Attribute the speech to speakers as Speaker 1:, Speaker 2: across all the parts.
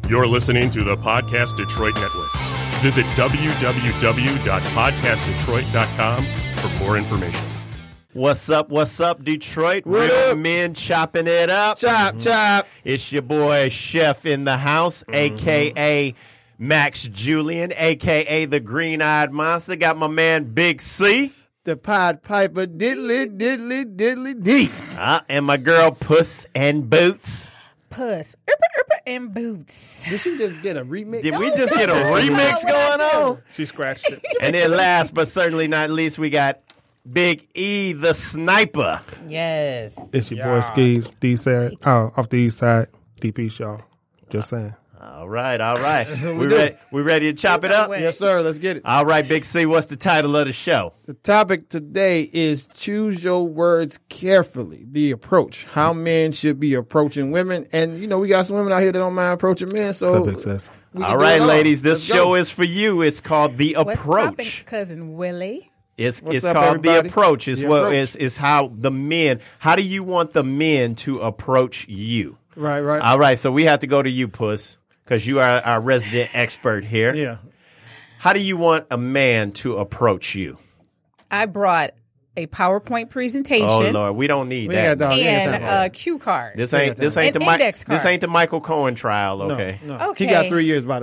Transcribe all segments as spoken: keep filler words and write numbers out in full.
Speaker 1: You're listening to the Podcast Detroit Network. Visit w w w dot podcast detroit dot com for more information.
Speaker 2: What's up, what's up, Detroit?
Speaker 3: What
Speaker 2: Real
Speaker 3: up?
Speaker 2: men chopping it up.
Speaker 3: Chop, mm-hmm. chop.
Speaker 2: It's your boy, Chef in the house, mm-hmm. a k a. Max Julian, a k a the Green-Eyed Monster. Got my man, Big C.
Speaker 3: The Pied Piper, diddly, diddly, diddly, dee.
Speaker 2: Uh, and my girl, Puss and Boots.
Speaker 4: Puss, Erpa, Erpa, and Boots.
Speaker 3: Did she just get a remix?
Speaker 2: Did we just get a remix going on?
Speaker 5: She scratched it.
Speaker 2: And then last but certainly not least, we got Big E, the Sniper.
Speaker 4: Yes.
Speaker 5: It's your boy Skis, D side, oh, off the east side, D P Shaw. Just saying.
Speaker 2: All right, all right. we ready? We ready to chop it up?
Speaker 3: Yes, sir. Let's get it.
Speaker 2: All right, Big C. What's the title of the show?
Speaker 3: The topic today is choose your words carefully. The approach. How men should be approaching women, and you know we got some women out here that don't mind approaching men. So,
Speaker 5: What's up, Excess?
Speaker 2: all right, ladies. This
Speaker 3: Let's
Speaker 2: show
Speaker 3: go.
Speaker 2: is for you. It's called The
Speaker 4: What's
Speaker 2: Approach.
Speaker 4: poppin', cousin Willie?
Speaker 2: It's
Speaker 3: What's
Speaker 2: it's
Speaker 3: up,
Speaker 2: called
Speaker 3: everybody?
Speaker 2: The Approach. It's
Speaker 3: The
Speaker 2: what
Speaker 3: approach.
Speaker 2: is is how the men. How do you want the men to approach you?
Speaker 3: Right, right.
Speaker 2: All right, so we have to go to you, Puss, because you are our resident expert here.
Speaker 3: Yeah.
Speaker 2: How do you want a man to approach you?
Speaker 4: I brought a PowerPoint presentation
Speaker 2: Oh Lord, we don't need
Speaker 3: We
Speaker 2: that.
Speaker 3: ain't got dog. We ain't got
Speaker 4: and
Speaker 3: time for
Speaker 4: a cue card.
Speaker 2: This ain't this ain't
Speaker 4: And
Speaker 2: the Mi-
Speaker 4: index
Speaker 2: this ain't the
Speaker 4: cards.
Speaker 2: Michael Cohen trial, okay?
Speaker 3: No, no.
Speaker 4: Okay.
Speaker 3: He got three years, by the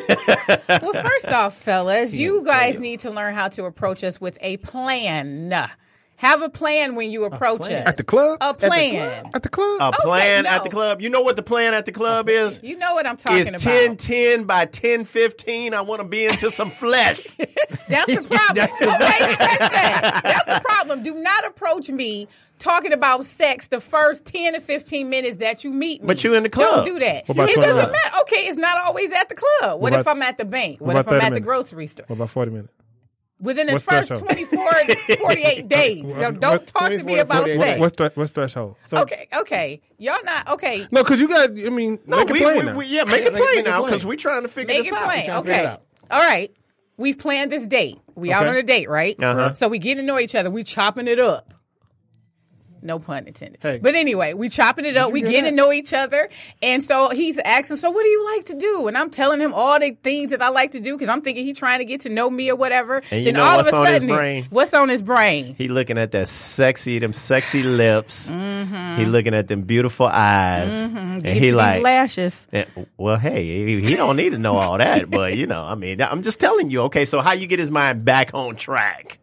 Speaker 3: way.
Speaker 4: Well, first off, fellas, you guys need to learn how to approach us with a plan. Have a plan when you approach
Speaker 3: plan?
Speaker 4: us.
Speaker 5: At the club?
Speaker 4: A
Speaker 5: At the
Speaker 4: plan.
Speaker 5: At the club?
Speaker 2: A plan
Speaker 4: no.
Speaker 2: at the club. You know what the plan at the club is?
Speaker 4: You know what I'm talking
Speaker 2: It's
Speaker 4: about.
Speaker 2: ten ten by ten fifteen. I want to be into some flesh.
Speaker 4: That's the problem. Okay, scratch that. That's the problem. Do not approach me talking about sex the first ten to fifteen minutes that you meet me.
Speaker 2: But you in the club.
Speaker 4: Don't do that.
Speaker 5: What about
Speaker 4: It
Speaker 5: twenty
Speaker 4: doesn't
Speaker 5: minutes?
Speaker 4: matter. Okay, it's not always at the club. What,
Speaker 5: What
Speaker 4: if
Speaker 5: about-
Speaker 4: I'm at the bank? What,
Speaker 5: what
Speaker 4: if
Speaker 5: about
Speaker 4: I'm
Speaker 5: thirty
Speaker 4: at the
Speaker 5: minutes?
Speaker 4: grocery store?
Speaker 5: What about forty minutes?
Speaker 4: Within the
Speaker 5: What's
Speaker 4: first
Speaker 5: threshold?
Speaker 4: twenty-four, forty-eight days. So
Speaker 5: What-
Speaker 4: don't
Speaker 5: what-
Speaker 4: talk to me
Speaker 3: twenty-four to
Speaker 4: about
Speaker 3: forty-eight
Speaker 4: sex.
Speaker 3: days.
Speaker 5: What's, thre- what's threshold?
Speaker 4: Okay, okay. Y'all not, okay.
Speaker 5: No, because you got, I mean,
Speaker 2: No,
Speaker 5: make a
Speaker 2: we,
Speaker 5: plan
Speaker 2: we,
Speaker 5: now.
Speaker 2: we- yeah, make it
Speaker 3: Make-
Speaker 2: plain
Speaker 3: make it
Speaker 2: now
Speaker 3: plain.
Speaker 2: because we're trying to figure
Speaker 4: Make
Speaker 2: this
Speaker 4: it
Speaker 2: out.
Speaker 4: plain.
Speaker 3: trying to figure it
Speaker 4: Okay.
Speaker 3: out.
Speaker 4: All right. We've planned this date. We out
Speaker 3: Okay.
Speaker 4: on a date, right?
Speaker 2: Uh-huh.
Speaker 4: So we get to know each other. We chopping it up. No pun intended.
Speaker 3: Hey.
Speaker 4: But anyway, we chopping it up.
Speaker 3: you
Speaker 4: We
Speaker 3: hear
Speaker 4: get to
Speaker 3: that?
Speaker 4: know each other. And so he's asking, so what do you like to do? And I'm telling him all the things that I like to do because I'm thinking he's trying to get to know me or whatever.
Speaker 2: And you
Speaker 4: then
Speaker 2: know
Speaker 4: all
Speaker 2: what's
Speaker 4: of a
Speaker 2: on his
Speaker 4: sudden,
Speaker 2: brain?
Speaker 4: what's on his brain?
Speaker 2: He looking at that sexy, them sexy lips.
Speaker 4: Mm-hmm.
Speaker 2: He looking at them beautiful eyes, and
Speaker 4: Get
Speaker 2: he
Speaker 4: to these
Speaker 2: like,
Speaker 4: lashes.
Speaker 2: eh, well, hey, he, he don't need to know all that, but you know, I mean, I'm just telling you. Okay, so how you get his mind back on track?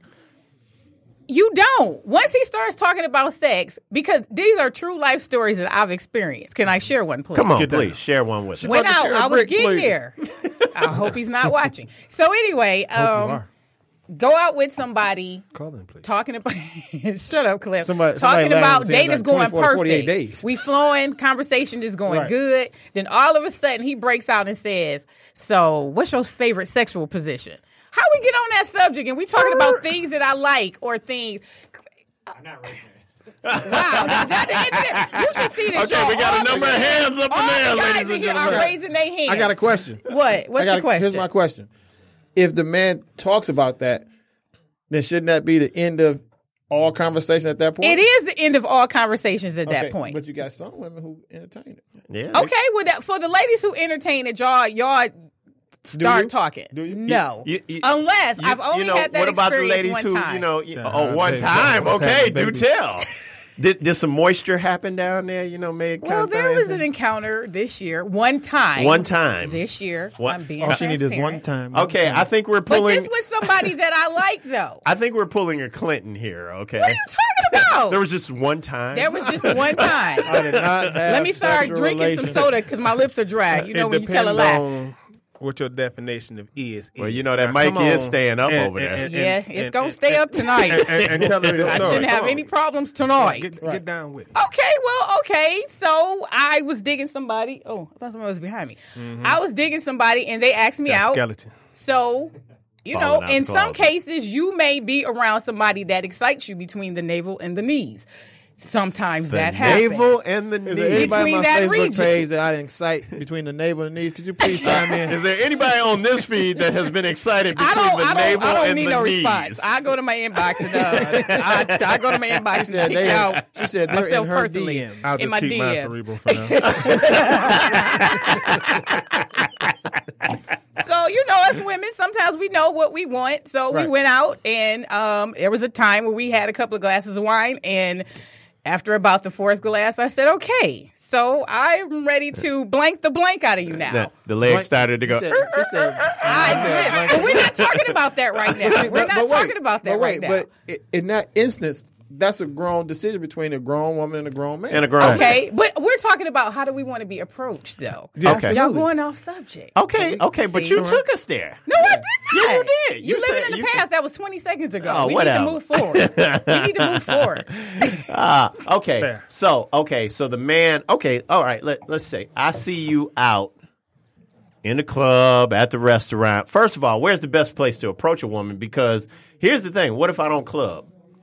Speaker 4: You don't. Once he starts talking about sex, because these are true life stories that I've experienced. Can I share one, please?
Speaker 2: Come on,
Speaker 5: Get that.
Speaker 2: please share one with us.
Speaker 4: When
Speaker 3: about to
Speaker 4: I,
Speaker 3: share a
Speaker 4: I was
Speaker 3: brick,
Speaker 4: getting
Speaker 3: please.
Speaker 4: there. I hope he's not watching. So anyway, um,
Speaker 5: are.
Speaker 4: go out with somebody
Speaker 5: Call in, please.
Speaker 4: talking about shut up, Cliff.
Speaker 3: Somebody-
Speaker 4: talking
Speaker 3: somebody
Speaker 4: about
Speaker 3: lying
Speaker 4: date
Speaker 3: saying
Speaker 4: is going
Speaker 3: like twenty-four to forty-eight
Speaker 4: perfect.
Speaker 3: days.
Speaker 4: We flowing, conversation is going
Speaker 3: Right.
Speaker 4: good. Then all of a sudden he breaks out and says, "So, what's your favorite sexual position?" How we get on that subject and we talking about things that I like or things.
Speaker 6: I'm not raising it.
Speaker 4: Wow, that, that, that, you should see this.
Speaker 2: Okay,
Speaker 4: y'all.
Speaker 2: we got a
Speaker 4: All
Speaker 2: number
Speaker 4: the-
Speaker 2: of hands up in
Speaker 4: all
Speaker 2: there,
Speaker 4: the guys
Speaker 2: ladies
Speaker 4: in
Speaker 2: and
Speaker 4: here are
Speaker 2: gentlemen.
Speaker 4: raising their hands.
Speaker 3: I got a question.
Speaker 4: What? What's
Speaker 3: I got
Speaker 4: the
Speaker 3: a-
Speaker 4: question?
Speaker 3: Here's my question. If the man talks about that, then shouldn't that be the end of all conversation at that point?
Speaker 4: It is the end of all conversations at that
Speaker 3: Okay,
Speaker 4: point.
Speaker 3: But you got some women who entertain it.
Speaker 2: Yeah.
Speaker 4: Okay, well, that, for the ladies who entertain it, y'all, y'all start
Speaker 3: you?
Speaker 4: talking.
Speaker 3: Do you?
Speaker 4: No,
Speaker 2: You- you-
Speaker 4: unless
Speaker 2: You-
Speaker 4: I've only
Speaker 2: you know,
Speaker 4: had that
Speaker 2: what about the
Speaker 4: experience
Speaker 2: ladies
Speaker 4: one
Speaker 2: who,
Speaker 4: time.
Speaker 2: you know, you-
Speaker 5: Yeah,
Speaker 2: oh, one
Speaker 5: hey,
Speaker 2: time?
Speaker 5: what's
Speaker 2: Okay,
Speaker 5: happening,
Speaker 2: do
Speaker 5: baby?
Speaker 2: tell. Did, did some moisture happen down there? You know, made
Speaker 4: Well, there was an encounter this year, one time.
Speaker 2: One time.
Speaker 4: this year.
Speaker 2: What?
Speaker 4: I'm being
Speaker 3: All she needs is
Speaker 4: transparent.
Speaker 3: one time.
Speaker 2: Okay, I think we're
Speaker 4: But
Speaker 2: pulling.
Speaker 4: this was somebody that I like, though.
Speaker 2: I think we're pulling a Clinton here. Okay,
Speaker 4: What are you talking about?
Speaker 2: there was just one time.
Speaker 4: There was just one time.
Speaker 3: I did not have
Speaker 4: Let me start
Speaker 3: sexual
Speaker 4: drinking
Speaker 3: relations.
Speaker 4: some soda because my lips are dry. You know
Speaker 5: It
Speaker 4: when you tell a
Speaker 5: depends
Speaker 4: lie.
Speaker 5: on what your definition of is.
Speaker 2: Well,
Speaker 5: is.
Speaker 2: you know that
Speaker 5: Now,
Speaker 2: mic
Speaker 5: come
Speaker 2: is
Speaker 5: on.
Speaker 2: staying up
Speaker 5: And-
Speaker 2: over there.
Speaker 5: and-
Speaker 4: Yeah,
Speaker 5: and-
Speaker 4: it's
Speaker 5: and-
Speaker 4: gonna
Speaker 5: and-
Speaker 4: stay up tonight.
Speaker 5: And, and, and tell her the
Speaker 4: I
Speaker 5: story.
Speaker 4: shouldn't have
Speaker 5: Come on.
Speaker 4: any problems tonight.
Speaker 5: Get,
Speaker 3: Right.
Speaker 5: get down with it.
Speaker 4: Okay, well, okay. So I was digging somebody. Oh, I thought somebody was behind me. I was digging somebody, and they asked me
Speaker 5: That
Speaker 4: out.
Speaker 5: skeleton.
Speaker 4: So, you
Speaker 2: Falling
Speaker 4: know,
Speaker 2: out
Speaker 4: in
Speaker 2: the
Speaker 4: some
Speaker 2: closet.
Speaker 4: cases, you may be around somebody that excites you between the navel and the knees. Sometimes
Speaker 2: The
Speaker 4: that happens.
Speaker 2: navel and the
Speaker 3: Is there
Speaker 2: knee.
Speaker 3: anybody
Speaker 4: Between
Speaker 3: on my
Speaker 4: that
Speaker 3: Facebook
Speaker 4: region.
Speaker 3: page that I didn't excite between the navel and the knees? Could you please chime in?
Speaker 2: Is there anybody on this feed that has been excited
Speaker 4: I
Speaker 2: between
Speaker 4: don't,
Speaker 2: the
Speaker 4: I don't,
Speaker 2: navel
Speaker 4: I don't
Speaker 2: and
Speaker 4: need
Speaker 2: the
Speaker 4: no
Speaker 2: knees?
Speaker 4: response. I go to my inbox and uh, I, I go to my inbox
Speaker 3: She said
Speaker 4: and pick
Speaker 3: they-
Speaker 4: out
Speaker 3: she said they're
Speaker 4: myself
Speaker 3: in her
Speaker 4: personally.
Speaker 3: D Ms.
Speaker 5: I'll
Speaker 4: In
Speaker 5: just
Speaker 4: my
Speaker 5: keep
Speaker 4: D
Speaker 5: mine
Speaker 4: Ms.
Speaker 5: cerebral for now.
Speaker 4: as women, sometimes we know what we want. So
Speaker 3: Right.
Speaker 4: we went out, and um, there was a time where we had a couple of glasses of wine, and after about the fourth glass, I said, okay, so I'm ready to blank the blank out of you now.
Speaker 2: The, the leg started to
Speaker 3: She
Speaker 2: go.
Speaker 3: said- she said-
Speaker 4: I
Speaker 3: she said,
Speaker 4: admit, but we're not talking about that right now. We're
Speaker 3: But-
Speaker 4: not
Speaker 3: but wait,
Speaker 4: talking about that
Speaker 3: but
Speaker 4: right
Speaker 3: wait,
Speaker 4: now.
Speaker 3: But i- in that instance, that's a grown decision between a grown woman and a grown man.
Speaker 2: And a grown
Speaker 4: Okay, but we're talking about how do we want to be approached, though.
Speaker 3: Yeah,
Speaker 2: Okay.
Speaker 4: Y'all
Speaker 3: absolutely.
Speaker 4: going off subject.
Speaker 2: Okay, okay, but
Speaker 4: See?
Speaker 2: you took us there.
Speaker 4: No, I did not.
Speaker 2: Yeah, you did.
Speaker 4: You,
Speaker 2: You said-
Speaker 4: living in the
Speaker 2: you
Speaker 4: past.
Speaker 2: said-
Speaker 4: That was twenty seconds ago.
Speaker 2: Oh,
Speaker 4: we
Speaker 2: whatever.
Speaker 4: need to move forward. we need to move forward.
Speaker 2: Ah, okay.
Speaker 5: Fair.
Speaker 2: So, okay, so the man, okay, all right, let, let's say I see you out in the club, at the restaurant. First of all, where's the best place to approach a woman? Because here's the thing, what if I don't club?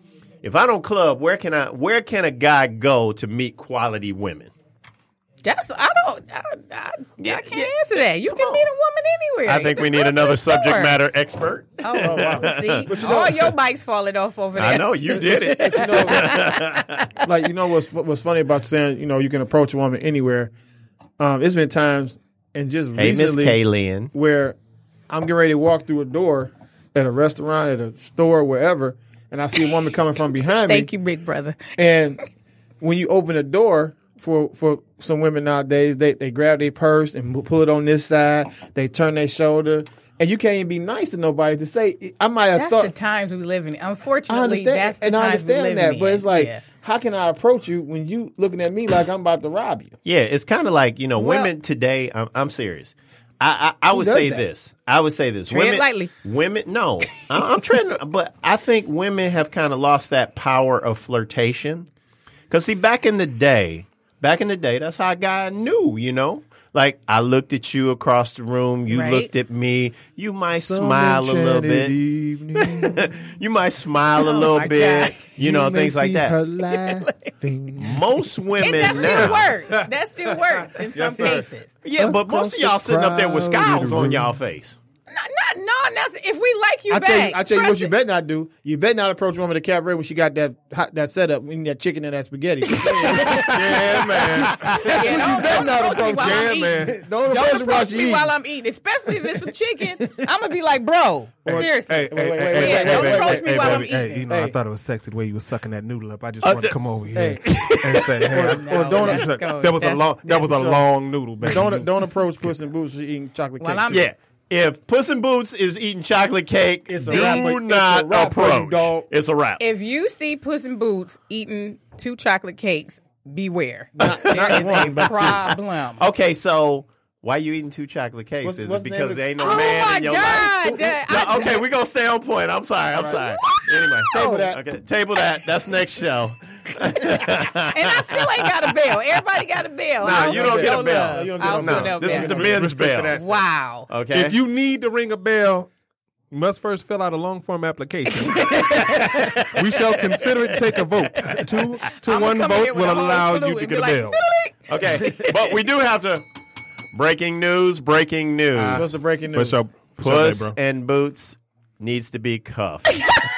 Speaker 2: If I don't club, where can I where can a guy go to meet quality women?
Speaker 4: That's I don't I, I,
Speaker 2: Yeah,
Speaker 4: I can't
Speaker 2: yeah.
Speaker 4: answer that. You
Speaker 2: Come
Speaker 4: can
Speaker 2: on.
Speaker 4: meet a woman anywhere.
Speaker 2: I think
Speaker 4: It's
Speaker 2: we
Speaker 4: a
Speaker 2: need
Speaker 4: grocery
Speaker 2: another subject
Speaker 4: store.
Speaker 2: matter expert.
Speaker 4: Oh, wow. See,
Speaker 3: But you know-
Speaker 4: all your mics falling off over there.
Speaker 2: I know you did it.
Speaker 3: You know, like you know what's what's funny about saying you know you can approach a woman anywhere. Um, it's been times and just
Speaker 2: Hey, Miss
Speaker 3: recently
Speaker 2: Kaylin.
Speaker 3: where I'm getting ready to walk through a door at a restaurant, at a store, wherever, and I see a woman coming from behind me.
Speaker 4: Thank you, big brother.
Speaker 3: And when you open the door for for some women nowadays, they they grab their purse and pull it on this side. They turn their shoulder, and you can't even be nice to nobody to say. I might have
Speaker 4: That's
Speaker 3: thought.
Speaker 4: the times we live in.
Speaker 3: I
Speaker 4: Unfortunately,
Speaker 3: understand,
Speaker 4: that's the
Speaker 3: and I
Speaker 4: times we
Speaker 3: understand
Speaker 4: live
Speaker 3: that,
Speaker 4: in.
Speaker 3: but it's like,
Speaker 4: Yeah.
Speaker 3: how can I approach you when you looking at me like I'm about to rob you?
Speaker 2: Yeah, it's kind of like, you know,
Speaker 4: Well-
Speaker 2: women today, I'm, I'm serious. I, I, I would
Speaker 3: does
Speaker 2: say
Speaker 3: that?
Speaker 2: this. I would say this.
Speaker 4: Tread
Speaker 2: women,
Speaker 4: lightly.
Speaker 2: Women, no. I, I'm treading, but I think women have kind of lost that power of flirtation. Because, see, back in the day, back in the day, that's how a guy knew, you know? Like, I looked at you across the room. You
Speaker 4: Right.
Speaker 2: looked at me. You might smile a little bit. You might smile a little
Speaker 4: my
Speaker 2: bit.
Speaker 4: God.
Speaker 2: You know, things like that. Most
Speaker 4: And
Speaker 2: women
Speaker 4: that
Speaker 2: now.
Speaker 4: still works. That still works in some cases.
Speaker 2: Yeah, but most of y'all sitting up there with scowls on y'all face.
Speaker 4: Not, not, no, that's, if we like you
Speaker 3: I
Speaker 4: back,
Speaker 3: tell you, I tell you what
Speaker 4: trust
Speaker 3: you
Speaker 4: it.
Speaker 3: better not do. You better not approach a woman at the cabaret when she got that hot, that setup, when that chicken and that spaghetti.
Speaker 5: Yeah, man.
Speaker 4: Yeah, don't, don't
Speaker 3: not
Speaker 4: approach me
Speaker 3: approach
Speaker 4: while
Speaker 5: yeah,
Speaker 4: I'm
Speaker 5: man.
Speaker 4: eating.
Speaker 3: Don't
Speaker 4: Don't
Speaker 3: approach her while
Speaker 4: approach
Speaker 3: she
Speaker 4: me
Speaker 3: eating.
Speaker 4: while I'm eating, especially if it's some chicken. I'm gonna be like, bro, seriously.
Speaker 5: Hey, hey,
Speaker 3: Wait,
Speaker 5: hey,
Speaker 3: wait,
Speaker 5: hey,
Speaker 3: wait,
Speaker 5: hey,
Speaker 3: wait,
Speaker 5: hey,
Speaker 3: wait,
Speaker 5: hey,
Speaker 3: wait,
Speaker 5: hey,
Speaker 4: wait,
Speaker 5: hey,
Speaker 4: while I'm
Speaker 5: baby, hey,
Speaker 4: eating.
Speaker 5: you know, I
Speaker 3: Hey.
Speaker 5: thought it was sexy the way you was sucking that noodle up. I just
Speaker 2: Uh,
Speaker 5: wanted to
Speaker 2: th-
Speaker 5: come over here
Speaker 3: Hey.
Speaker 5: and say, hey, I-
Speaker 4: No,
Speaker 3: or don't-
Speaker 4: that's
Speaker 5: that
Speaker 4: go-
Speaker 5: was a
Speaker 4: that's-
Speaker 5: long, that was a
Speaker 3: that's-
Speaker 5: long noodle, baby.
Speaker 3: don't don't approach Puss in Boots. She eating chocolate
Speaker 4: While
Speaker 3: cake.
Speaker 4: I'm-
Speaker 2: Yeah. If Puss in Boots is eating chocolate cake,
Speaker 3: It's a
Speaker 2: do
Speaker 3: wrap for- it's a
Speaker 2: not
Speaker 3: wrap for you,
Speaker 2: approach.
Speaker 3: dog.
Speaker 2: It's a wrap.
Speaker 4: If you see Puss in Boots eating two chocolate cakes, beware.
Speaker 3: Not-
Speaker 4: there
Speaker 3: not
Speaker 4: is
Speaker 3: one,
Speaker 4: a
Speaker 3: but two.
Speaker 4: problem.
Speaker 2: Okay, so why you eating two chocolate cakes?
Speaker 3: What's-
Speaker 2: is
Speaker 3: what's
Speaker 2: it
Speaker 3: the name
Speaker 2: because
Speaker 3: of-
Speaker 2: there ain't no
Speaker 4: Oh
Speaker 2: man
Speaker 4: my
Speaker 2: in your
Speaker 4: God!
Speaker 2: life?
Speaker 4: that-
Speaker 2: No,
Speaker 4: I-
Speaker 2: okay, we're gonna stay on point. I'm sorry. I'm sorry. Anyway,
Speaker 3: Table that.
Speaker 2: Okay, table that. That's next show.
Speaker 4: And I still ain't got a bell. Everybody got a bell.
Speaker 2: No,
Speaker 4: I
Speaker 2: you don't
Speaker 4: feel
Speaker 2: get a
Speaker 4: no
Speaker 2: bell.
Speaker 4: love.
Speaker 3: You don't
Speaker 4: I
Speaker 3: get
Speaker 4: don't
Speaker 3: no
Speaker 4: feel
Speaker 3: bell.
Speaker 4: no
Speaker 2: This is
Speaker 4: bell.
Speaker 2: the men's
Speaker 5: Respect to
Speaker 2: bell.
Speaker 5: that.
Speaker 4: Wow.
Speaker 2: Okay.
Speaker 5: If you need to ring a bell, you must first fill out a long form application. We shall consider it. Take a vote. Two to
Speaker 4: I'ma
Speaker 5: one
Speaker 4: come in here
Speaker 5: vote
Speaker 4: with
Speaker 5: will
Speaker 4: a whole
Speaker 5: allow
Speaker 4: flute
Speaker 5: you to
Speaker 4: and
Speaker 5: get
Speaker 4: be
Speaker 5: a
Speaker 4: like,
Speaker 5: bell.
Speaker 2: okay, but we do have to. Breaking news! Breaking news!
Speaker 3: What's the breaking
Speaker 5: For
Speaker 3: news?
Speaker 5: sure. For sure,
Speaker 2: Puss
Speaker 5: bro.
Speaker 2: and Boots needs to be cuffed.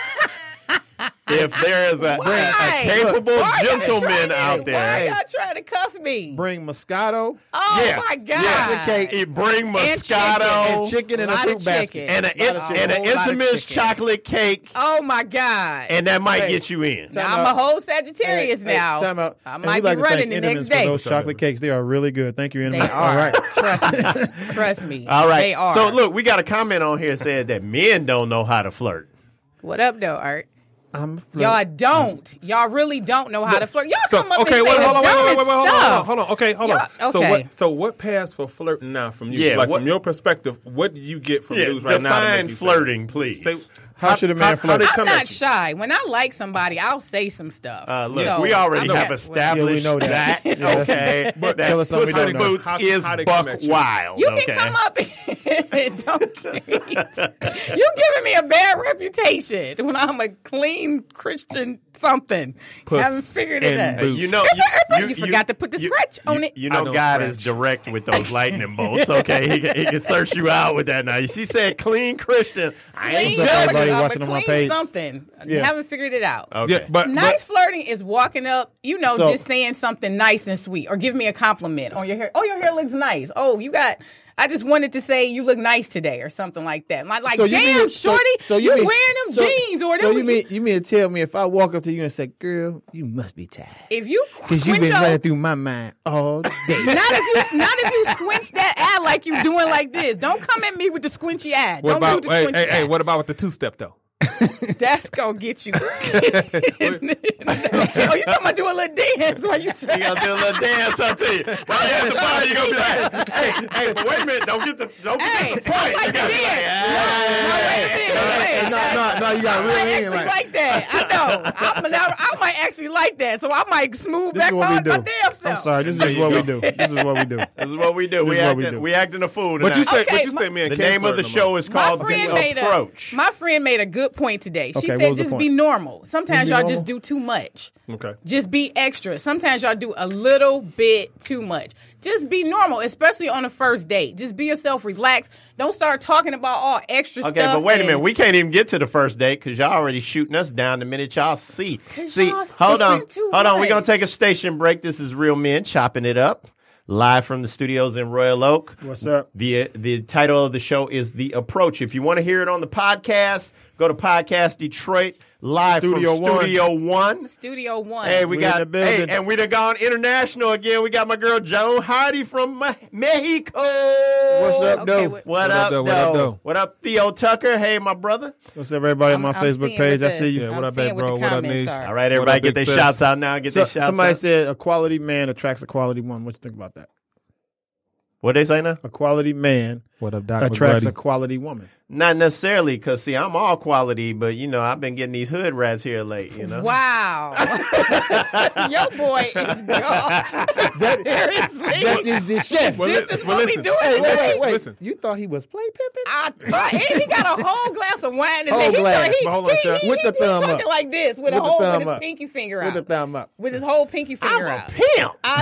Speaker 2: If there is a, a
Speaker 4: Why?
Speaker 2: capable
Speaker 4: Why y'all
Speaker 2: gentleman
Speaker 4: trying to-
Speaker 2: out
Speaker 4: Why
Speaker 2: there,
Speaker 4: y'all trying to cuff me?
Speaker 3: Bring Moscato
Speaker 4: Oh
Speaker 2: yeah,
Speaker 4: my God.
Speaker 2: yeah, he bring Moscato
Speaker 3: and chicken and a
Speaker 4: Lot
Speaker 3: fruit
Speaker 4: of
Speaker 3: basket.
Speaker 4: chicken.
Speaker 2: and, a,
Speaker 4: Lot of chicken.
Speaker 2: and an
Speaker 4: Whole lot of
Speaker 2: infamous
Speaker 4: chicken.
Speaker 2: chocolate cake,
Speaker 4: Oh my God.
Speaker 2: and that might
Speaker 3: Hey.
Speaker 2: get you in.
Speaker 3: Time
Speaker 4: I'm
Speaker 3: out.
Speaker 4: a whole Sagittarius
Speaker 3: Hey, hey,
Speaker 4: now.
Speaker 3: time out.
Speaker 4: I
Speaker 3: And
Speaker 4: might
Speaker 3: we'd
Speaker 4: be
Speaker 3: like to
Speaker 4: running
Speaker 3: thank
Speaker 4: the
Speaker 3: Intimus
Speaker 4: next
Speaker 3: for
Speaker 4: day.
Speaker 3: those chocolate cakes. They are really good. Thank you,
Speaker 4: They
Speaker 3: Intimus.
Speaker 4: are.
Speaker 3: All right.
Speaker 4: Trust me. Trust me.
Speaker 2: All right.
Speaker 4: They are.
Speaker 2: So look, we got a comment on here said that men don't know how to flirt.
Speaker 4: What up, though, Art?
Speaker 3: I'm
Speaker 4: Y'all don't. Y'all really don't know how to flirt. Y'all
Speaker 5: So
Speaker 4: come up
Speaker 5: okay,
Speaker 4: and
Speaker 5: wait,
Speaker 4: say
Speaker 5: hold
Speaker 4: the
Speaker 5: on, wait, wait, wait,
Speaker 4: dumbest
Speaker 5: wait, hold on, hold on,
Speaker 4: stuff.
Speaker 5: hold on. Okay, hold on.
Speaker 4: Yeah,
Speaker 5: So
Speaker 4: okay.
Speaker 5: what? So what passed for flirting now from you?
Speaker 2: Yeah,
Speaker 5: like
Speaker 2: what-
Speaker 5: from your perspective, what do you get from
Speaker 2: Yeah,
Speaker 5: news right now? to
Speaker 2: define
Speaker 5: make you say-
Speaker 2: flirting, please.
Speaker 5: Say,
Speaker 3: How should a man
Speaker 5: how,
Speaker 3: flirt?
Speaker 5: How they
Speaker 4: I'm
Speaker 5: come
Speaker 4: not
Speaker 5: at you?
Speaker 4: shy. When I like somebody, I'll say some stuff.
Speaker 2: Uh, look,
Speaker 4: So,
Speaker 2: we already
Speaker 4: I'm
Speaker 2: have
Speaker 4: not-
Speaker 2: established
Speaker 3: Yeah, we know
Speaker 2: that.
Speaker 3: that. Yeah, that's-
Speaker 2: okay,
Speaker 3: but
Speaker 2: that
Speaker 3: tell us something
Speaker 2: Puss
Speaker 3: we
Speaker 2: in
Speaker 3: don't know.
Speaker 2: Boots
Speaker 5: How-
Speaker 2: is
Speaker 5: how they come
Speaker 2: buck
Speaker 5: at you.
Speaker 2: wild.
Speaker 4: You
Speaker 2: okay?
Speaker 4: can come up and don't. You giving me a bad reputation when I'm a clean Christian something.
Speaker 5: Puss
Speaker 4: Haven't figured it
Speaker 5: and
Speaker 4: out.
Speaker 5: boots.
Speaker 2: You know,
Speaker 4: You forgot to put the scratch on
Speaker 2: you,
Speaker 4: it.
Speaker 2: You
Speaker 5: I
Speaker 2: know,
Speaker 5: don't
Speaker 2: God
Speaker 5: scratch.
Speaker 2: is direct with those lightning bolts. Okay, he can, he can search you out with that. Now, she said, "Clean Christian." I ain't
Speaker 4: Clean
Speaker 3: up,
Speaker 2: judging.
Speaker 3: everybody
Speaker 4: I'm a
Speaker 3: watching on my
Speaker 4: clean
Speaker 3: page?
Speaker 4: something.
Speaker 3: Yeah.
Speaker 4: Haven't figured it out.
Speaker 2: Okay.
Speaker 5: Yes, but,
Speaker 4: Nice flirting is walking up, you know,
Speaker 3: So-
Speaker 4: just saying something nice and sweet, or give me a compliment on your hair. Oh, your hair looks nice. Oh, you got I just wanted to say you look nice today or something like that. Like, like
Speaker 3: So you
Speaker 4: damn,
Speaker 3: mean- so-
Speaker 4: shorty,
Speaker 3: so
Speaker 4: you,
Speaker 3: you mean-
Speaker 4: wearing them
Speaker 3: so-
Speaker 4: jeans or
Speaker 3: So
Speaker 4: them.
Speaker 3: you mean you mean to tell me if I walk up to you and say, "Girl, you must be tired,"
Speaker 4: if you
Speaker 3: because you've
Speaker 4: squint
Speaker 3: been
Speaker 4: your,
Speaker 3: running through my mind all day.
Speaker 4: not if you not if you squinch that eye like you doing like this. Don't come at me with the squinchy eye.
Speaker 5: What
Speaker 4: Don't
Speaker 5: about
Speaker 4: do the
Speaker 5: hey,
Speaker 4: squinchy
Speaker 5: hey,
Speaker 4: eye.
Speaker 5: hey, what about with the two step though?
Speaker 4: That's gonna get you. Oh, you talking about do a little dance while you
Speaker 2: You
Speaker 4: try?
Speaker 2: gonna do a little dance, I'll tell you. While you're at the bar, you gonna be like, hey, hey, but wait a minute, don't get the, don't
Speaker 4: Hey,
Speaker 2: get the point.
Speaker 4: I like
Speaker 2: You
Speaker 4: to
Speaker 2: gotta be
Speaker 4: dance.
Speaker 2: like,
Speaker 4: No, wait a minute, wait.
Speaker 3: Hey, no, no, no, you got
Speaker 4: I
Speaker 3: real
Speaker 4: actually
Speaker 3: in
Speaker 4: like,
Speaker 3: like.
Speaker 4: that. I know. I'm, I, I might actually like that, so I might smooth
Speaker 3: This is
Speaker 4: back
Speaker 3: what we
Speaker 4: on
Speaker 3: do.
Speaker 4: my damn self.
Speaker 3: I'm sorry. This is what we do. This is what we do.
Speaker 2: This is what we do. We
Speaker 3: is what we
Speaker 2: acting,
Speaker 3: do.
Speaker 2: we acting a fool
Speaker 5: What you
Speaker 2: tonight.
Speaker 5: say?
Speaker 4: Okay,
Speaker 5: what you
Speaker 4: my-
Speaker 5: say? Me and
Speaker 2: The
Speaker 5: Ken
Speaker 2: name of the
Speaker 5: flirting
Speaker 2: show is
Speaker 4: My
Speaker 2: called
Speaker 4: friend
Speaker 2: The
Speaker 4: made
Speaker 2: Approach.
Speaker 4: a my friend made a good point today. She
Speaker 3: Okay, what
Speaker 4: said
Speaker 3: was the
Speaker 4: just
Speaker 3: point?
Speaker 4: be normal. Sometimes
Speaker 3: be
Speaker 4: y'all
Speaker 3: normal?
Speaker 4: just do too much.
Speaker 5: Okay.
Speaker 4: Just be extra. Sometimes y'all do a little bit too much. Just be normal, especially on a first date. Just be yourself, relax. Don't start talking about all extra
Speaker 2: Okay,
Speaker 4: stuff.
Speaker 2: but wait a
Speaker 4: and-
Speaker 2: minute. We can't even get to the first date because y'all already shooting us down the minute y'all see.
Speaker 4: 'Cause
Speaker 2: See,
Speaker 4: y'all
Speaker 2: hold on.
Speaker 4: listen too
Speaker 2: Hold on. We're
Speaker 4: much.
Speaker 2: going to take a station break. This is Real Men Chopping It Up, live from the studios in Royal Oak.
Speaker 3: What's up?
Speaker 2: The, the title of the show is The Approach. If you want to hear it on the podcast, go to Podcast Detroit, live
Speaker 3: Studio
Speaker 2: from
Speaker 3: One.
Speaker 2: Studio One.
Speaker 4: Studio One.
Speaker 2: Hey, we
Speaker 3: We in
Speaker 2: got
Speaker 3: the building.
Speaker 2: hey, and we done gone international again. We got my girl Joan Hardy from Me- Mexico.
Speaker 3: What's up,
Speaker 4: Okay,
Speaker 3: though?
Speaker 4: what-
Speaker 2: What, up,
Speaker 5: though?
Speaker 2: though?
Speaker 5: What up, though?
Speaker 2: What up, Theo Tucker? Hey, my brother.
Speaker 3: What's up, everybody on
Speaker 4: I'm-
Speaker 3: my
Speaker 4: I'm
Speaker 3: Facebook
Speaker 4: seeing
Speaker 3: page?
Speaker 4: what
Speaker 3: I see
Speaker 4: the-
Speaker 3: you.
Speaker 5: Yeah, what
Speaker 4: I'm
Speaker 5: up,
Speaker 4: seeing
Speaker 5: bad
Speaker 4: what
Speaker 5: bro?
Speaker 4: the
Speaker 5: What up,
Speaker 4: comments
Speaker 5: Niche?
Speaker 4: are.
Speaker 2: All right,
Speaker 5: What
Speaker 2: everybody,
Speaker 5: up,
Speaker 2: get
Speaker 5: big
Speaker 2: their
Speaker 5: sis?
Speaker 2: shouts out now. Get
Speaker 3: So,
Speaker 2: their shouts
Speaker 3: somebody
Speaker 2: out.
Speaker 3: said a quality man attracts a quality woman. What you think about that?
Speaker 2: What they say now?
Speaker 3: A quality man
Speaker 5: What up, Doc
Speaker 3: attracts
Speaker 5: McGrady?
Speaker 3: a quality woman.
Speaker 2: Not necessarily, because see, I'm all quality, but you know, I've been getting these hood rats here late. You know.
Speaker 4: Wow. Your boy is gone. Seriously.
Speaker 3: That is the chef.
Speaker 5: Well,
Speaker 4: this
Speaker 5: li-
Speaker 4: is
Speaker 5: well,
Speaker 4: what
Speaker 5: listen.
Speaker 4: we doing
Speaker 3: Hey, wait,
Speaker 4: today.
Speaker 3: wait, wait.
Speaker 5: Listen.
Speaker 3: You thought he was play pimping?
Speaker 4: I thought, and he got a whole glass of wine in his
Speaker 3: Whole
Speaker 4: hand. He,
Speaker 3: glass.
Speaker 4: he,
Speaker 5: But hold on,
Speaker 4: he,
Speaker 5: Chef.
Speaker 4: he,
Speaker 3: With the
Speaker 4: he,
Speaker 3: thumb
Speaker 4: he
Speaker 3: up.
Speaker 4: talking like this with,
Speaker 3: With
Speaker 4: a
Speaker 3: the
Speaker 4: whole with
Speaker 3: thumb
Speaker 4: his
Speaker 3: up.
Speaker 4: pinky finger
Speaker 3: With
Speaker 4: out.
Speaker 3: the thumb up.
Speaker 4: With his whole pinky
Speaker 2: I'm
Speaker 4: finger
Speaker 2: a
Speaker 4: out.
Speaker 2: pimp.
Speaker 4: I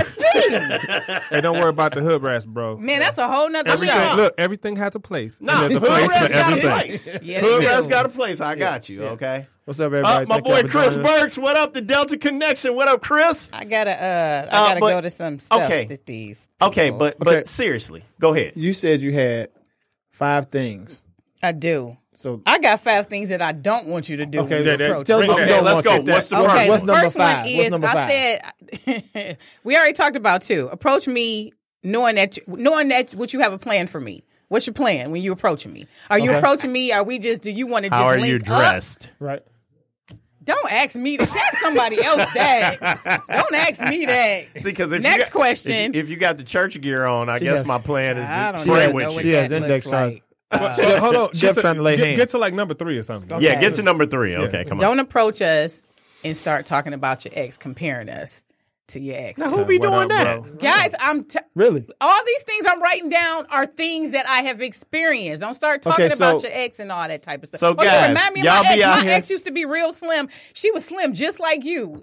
Speaker 4: see.
Speaker 5: Hey, don't worry about the hood rats, bro.
Speaker 4: Man, that's a whole nother
Speaker 5: Everything,
Speaker 4: show.
Speaker 5: look, everything has a place.
Speaker 2: No,
Speaker 5: and there's a
Speaker 2: hood
Speaker 5: place
Speaker 2: rats
Speaker 5: for
Speaker 2: got a
Speaker 5: everything.
Speaker 2: place.
Speaker 4: Yeah, they
Speaker 2: Hood
Speaker 4: do.
Speaker 2: rats got a place. I got you.
Speaker 3: Yeah.
Speaker 2: Okay.
Speaker 3: What's up, everybody?
Speaker 2: Uh, my
Speaker 3: Thank y'all
Speaker 2: boy
Speaker 3: for
Speaker 2: Chris
Speaker 3: joining us.
Speaker 2: Burks. What up, the Delta Connection? What up, Chris?
Speaker 4: I gotta, uh, I
Speaker 2: Uh,
Speaker 4: gotta
Speaker 2: but-
Speaker 4: go to some stuff
Speaker 2: okay.
Speaker 4: that these.
Speaker 2: Okay,
Speaker 4: people-
Speaker 2: but
Speaker 3: Okay.
Speaker 2: but seriously, go ahead.
Speaker 3: You said you had five things.
Speaker 4: I do.
Speaker 3: So
Speaker 4: I got five things that I don't want you to do.
Speaker 3: Okay,
Speaker 4: when you
Speaker 5: that- that-
Speaker 4: approach
Speaker 3: tell
Speaker 4: me.
Speaker 3: us what you
Speaker 2: Okay,
Speaker 3: don't
Speaker 2: let's
Speaker 3: want.
Speaker 2: go.
Speaker 3: Get that.
Speaker 2: What's the
Speaker 4: Okay,
Speaker 2: first?
Speaker 3: What's
Speaker 4: the
Speaker 3: number
Speaker 4: first
Speaker 3: five?
Speaker 4: one is
Speaker 3: What's number
Speaker 4: I
Speaker 3: five?
Speaker 4: said we already talked about two. Approach me knowing that knowing that what you have a plan for me. What's your plan when you approaching me? Are you
Speaker 3: Okay.
Speaker 4: approaching me? Are we just? Do you want to just
Speaker 2: How are
Speaker 4: link
Speaker 2: you
Speaker 4: up?
Speaker 2: dressed?
Speaker 3: Right.
Speaker 4: Don't ask me that. Ask somebody else that. Don't ask me that.
Speaker 2: See, because if
Speaker 4: Next
Speaker 2: you got,
Speaker 4: question.
Speaker 2: if, if you got the church gear on, I
Speaker 3: She
Speaker 2: guess
Speaker 3: has-
Speaker 2: my plan is
Speaker 4: I
Speaker 2: to
Speaker 4: don't
Speaker 3: She
Speaker 2: pray
Speaker 3: has-
Speaker 4: know
Speaker 2: with
Speaker 4: what
Speaker 2: you.
Speaker 3: She has
Speaker 4: that
Speaker 3: index
Speaker 4: looks
Speaker 3: cards.
Speaker 4: like.
Speaker 5: But, but hold on.
Speaker 3: Chef
Speaker 5: Get to,
Speaker 3: trying to lay
Speaker 5: get,
Speaker 3: hands.
Speaker 5: get to like number three or something.
Speaker 2: Yeah,
Speaker 4: Okay.
Speaker 2: get to number three. Okay, come on.
Speaker 4: Don't approach us and start talking about your ex, comparing us to your ex.
Speaker 2: Now, who be
Speaker 5: What
Speaker 2: doing
Speaker 5: up,
Speaker 2: that?
Speaker 5: bro?
Speaker 4: Guys, I'm t-
Speaker 3: Really?
Speaker 4: all these things I'm writing down are things that I have experienced. Don't start talking
Speaker 3: Okay, so-
Speaker 4: about your ex and all that type of stuff.
Speaker 2: So,
Speaker 4: oh, you
Speaker 2: guys,
Speaker 4: remind me of
Speaker 2: y'all
Speaker 4: my
Speaker 2: be
Speaker 4: ex.
Speaker 2: out
Speaker 4: My
Speaker 2: here-
Speaker 4: ex used to be real slim. She was slim just like you.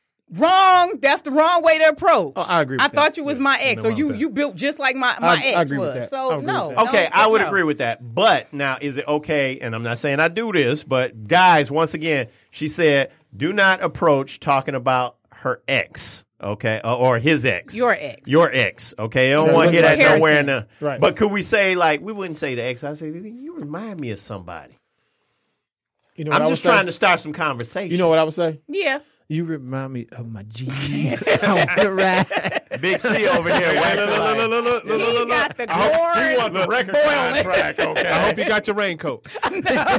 Speaker 4: Wrong. That's the wrong way to approach.
Speaker 3: Oh, I agree with
Speaker 4: I
Speaker 3: that.
Speaker 4: thought you was my ex,
Speaker 5: No
Speaker 4: or
Speaker 5: wrong
Speaker 4: you
Speaker 5: with that.
Speaker 4: you built just like my, my
Speaker 3: I- I
Speaker 4: ex
Speaker 3: agree with
Speaker 4: was.
Speaker 3: that. I
Speaker 4: So
Speaker 3: agree
Speaker 4: no.
Speaker 3: with that.
Speaker 2: Okay,
Speaker 4: don't-
Speaker 2: I would
Speaker 4: no.
Speaker 2: agree with that. But now, is it okay? And I'm not saying I do this, but guys, once again, she said, do not approach talking about her ex, okay, or, or his ex.
Speaker 4: Your ex.
Speaker 2: Your ex, okay? I don't
Speaker 3: Yeah,
Speaker 2: want to hear that
Speaker 4: comparisons.
Speaker 2: nowhere in the.
Speaker 3: Right.
Speaker 2: But could we say, like, we wouldn't say the ex. I say, you remind me of somebody.
Speaker 3: You know what
Speaker 2: I'm
Speaker 3: I
Speaker 2: just
Speaker 3: would say?
Speaker 2: trying to start some conversation.
Speaker 3: You know what I would say?
Speaker 4: Yeah.
Speaker 3: You remind me of my G. I want to ride.
Speaker 2: Big C over here waxing
Speaker 5: Look,
Speaker 2: like-
Speaker 5: look, look, look, look,
Speaker 4: He
Speaker 5: look, look.
Speaker 4: got the
Speaker 5: I hope-
Speaker 4: gourd.
Speaker 5: he want the record
Speaker 4: boiling.
Speaker 5: contract, okay? I hope you got your raincoat. You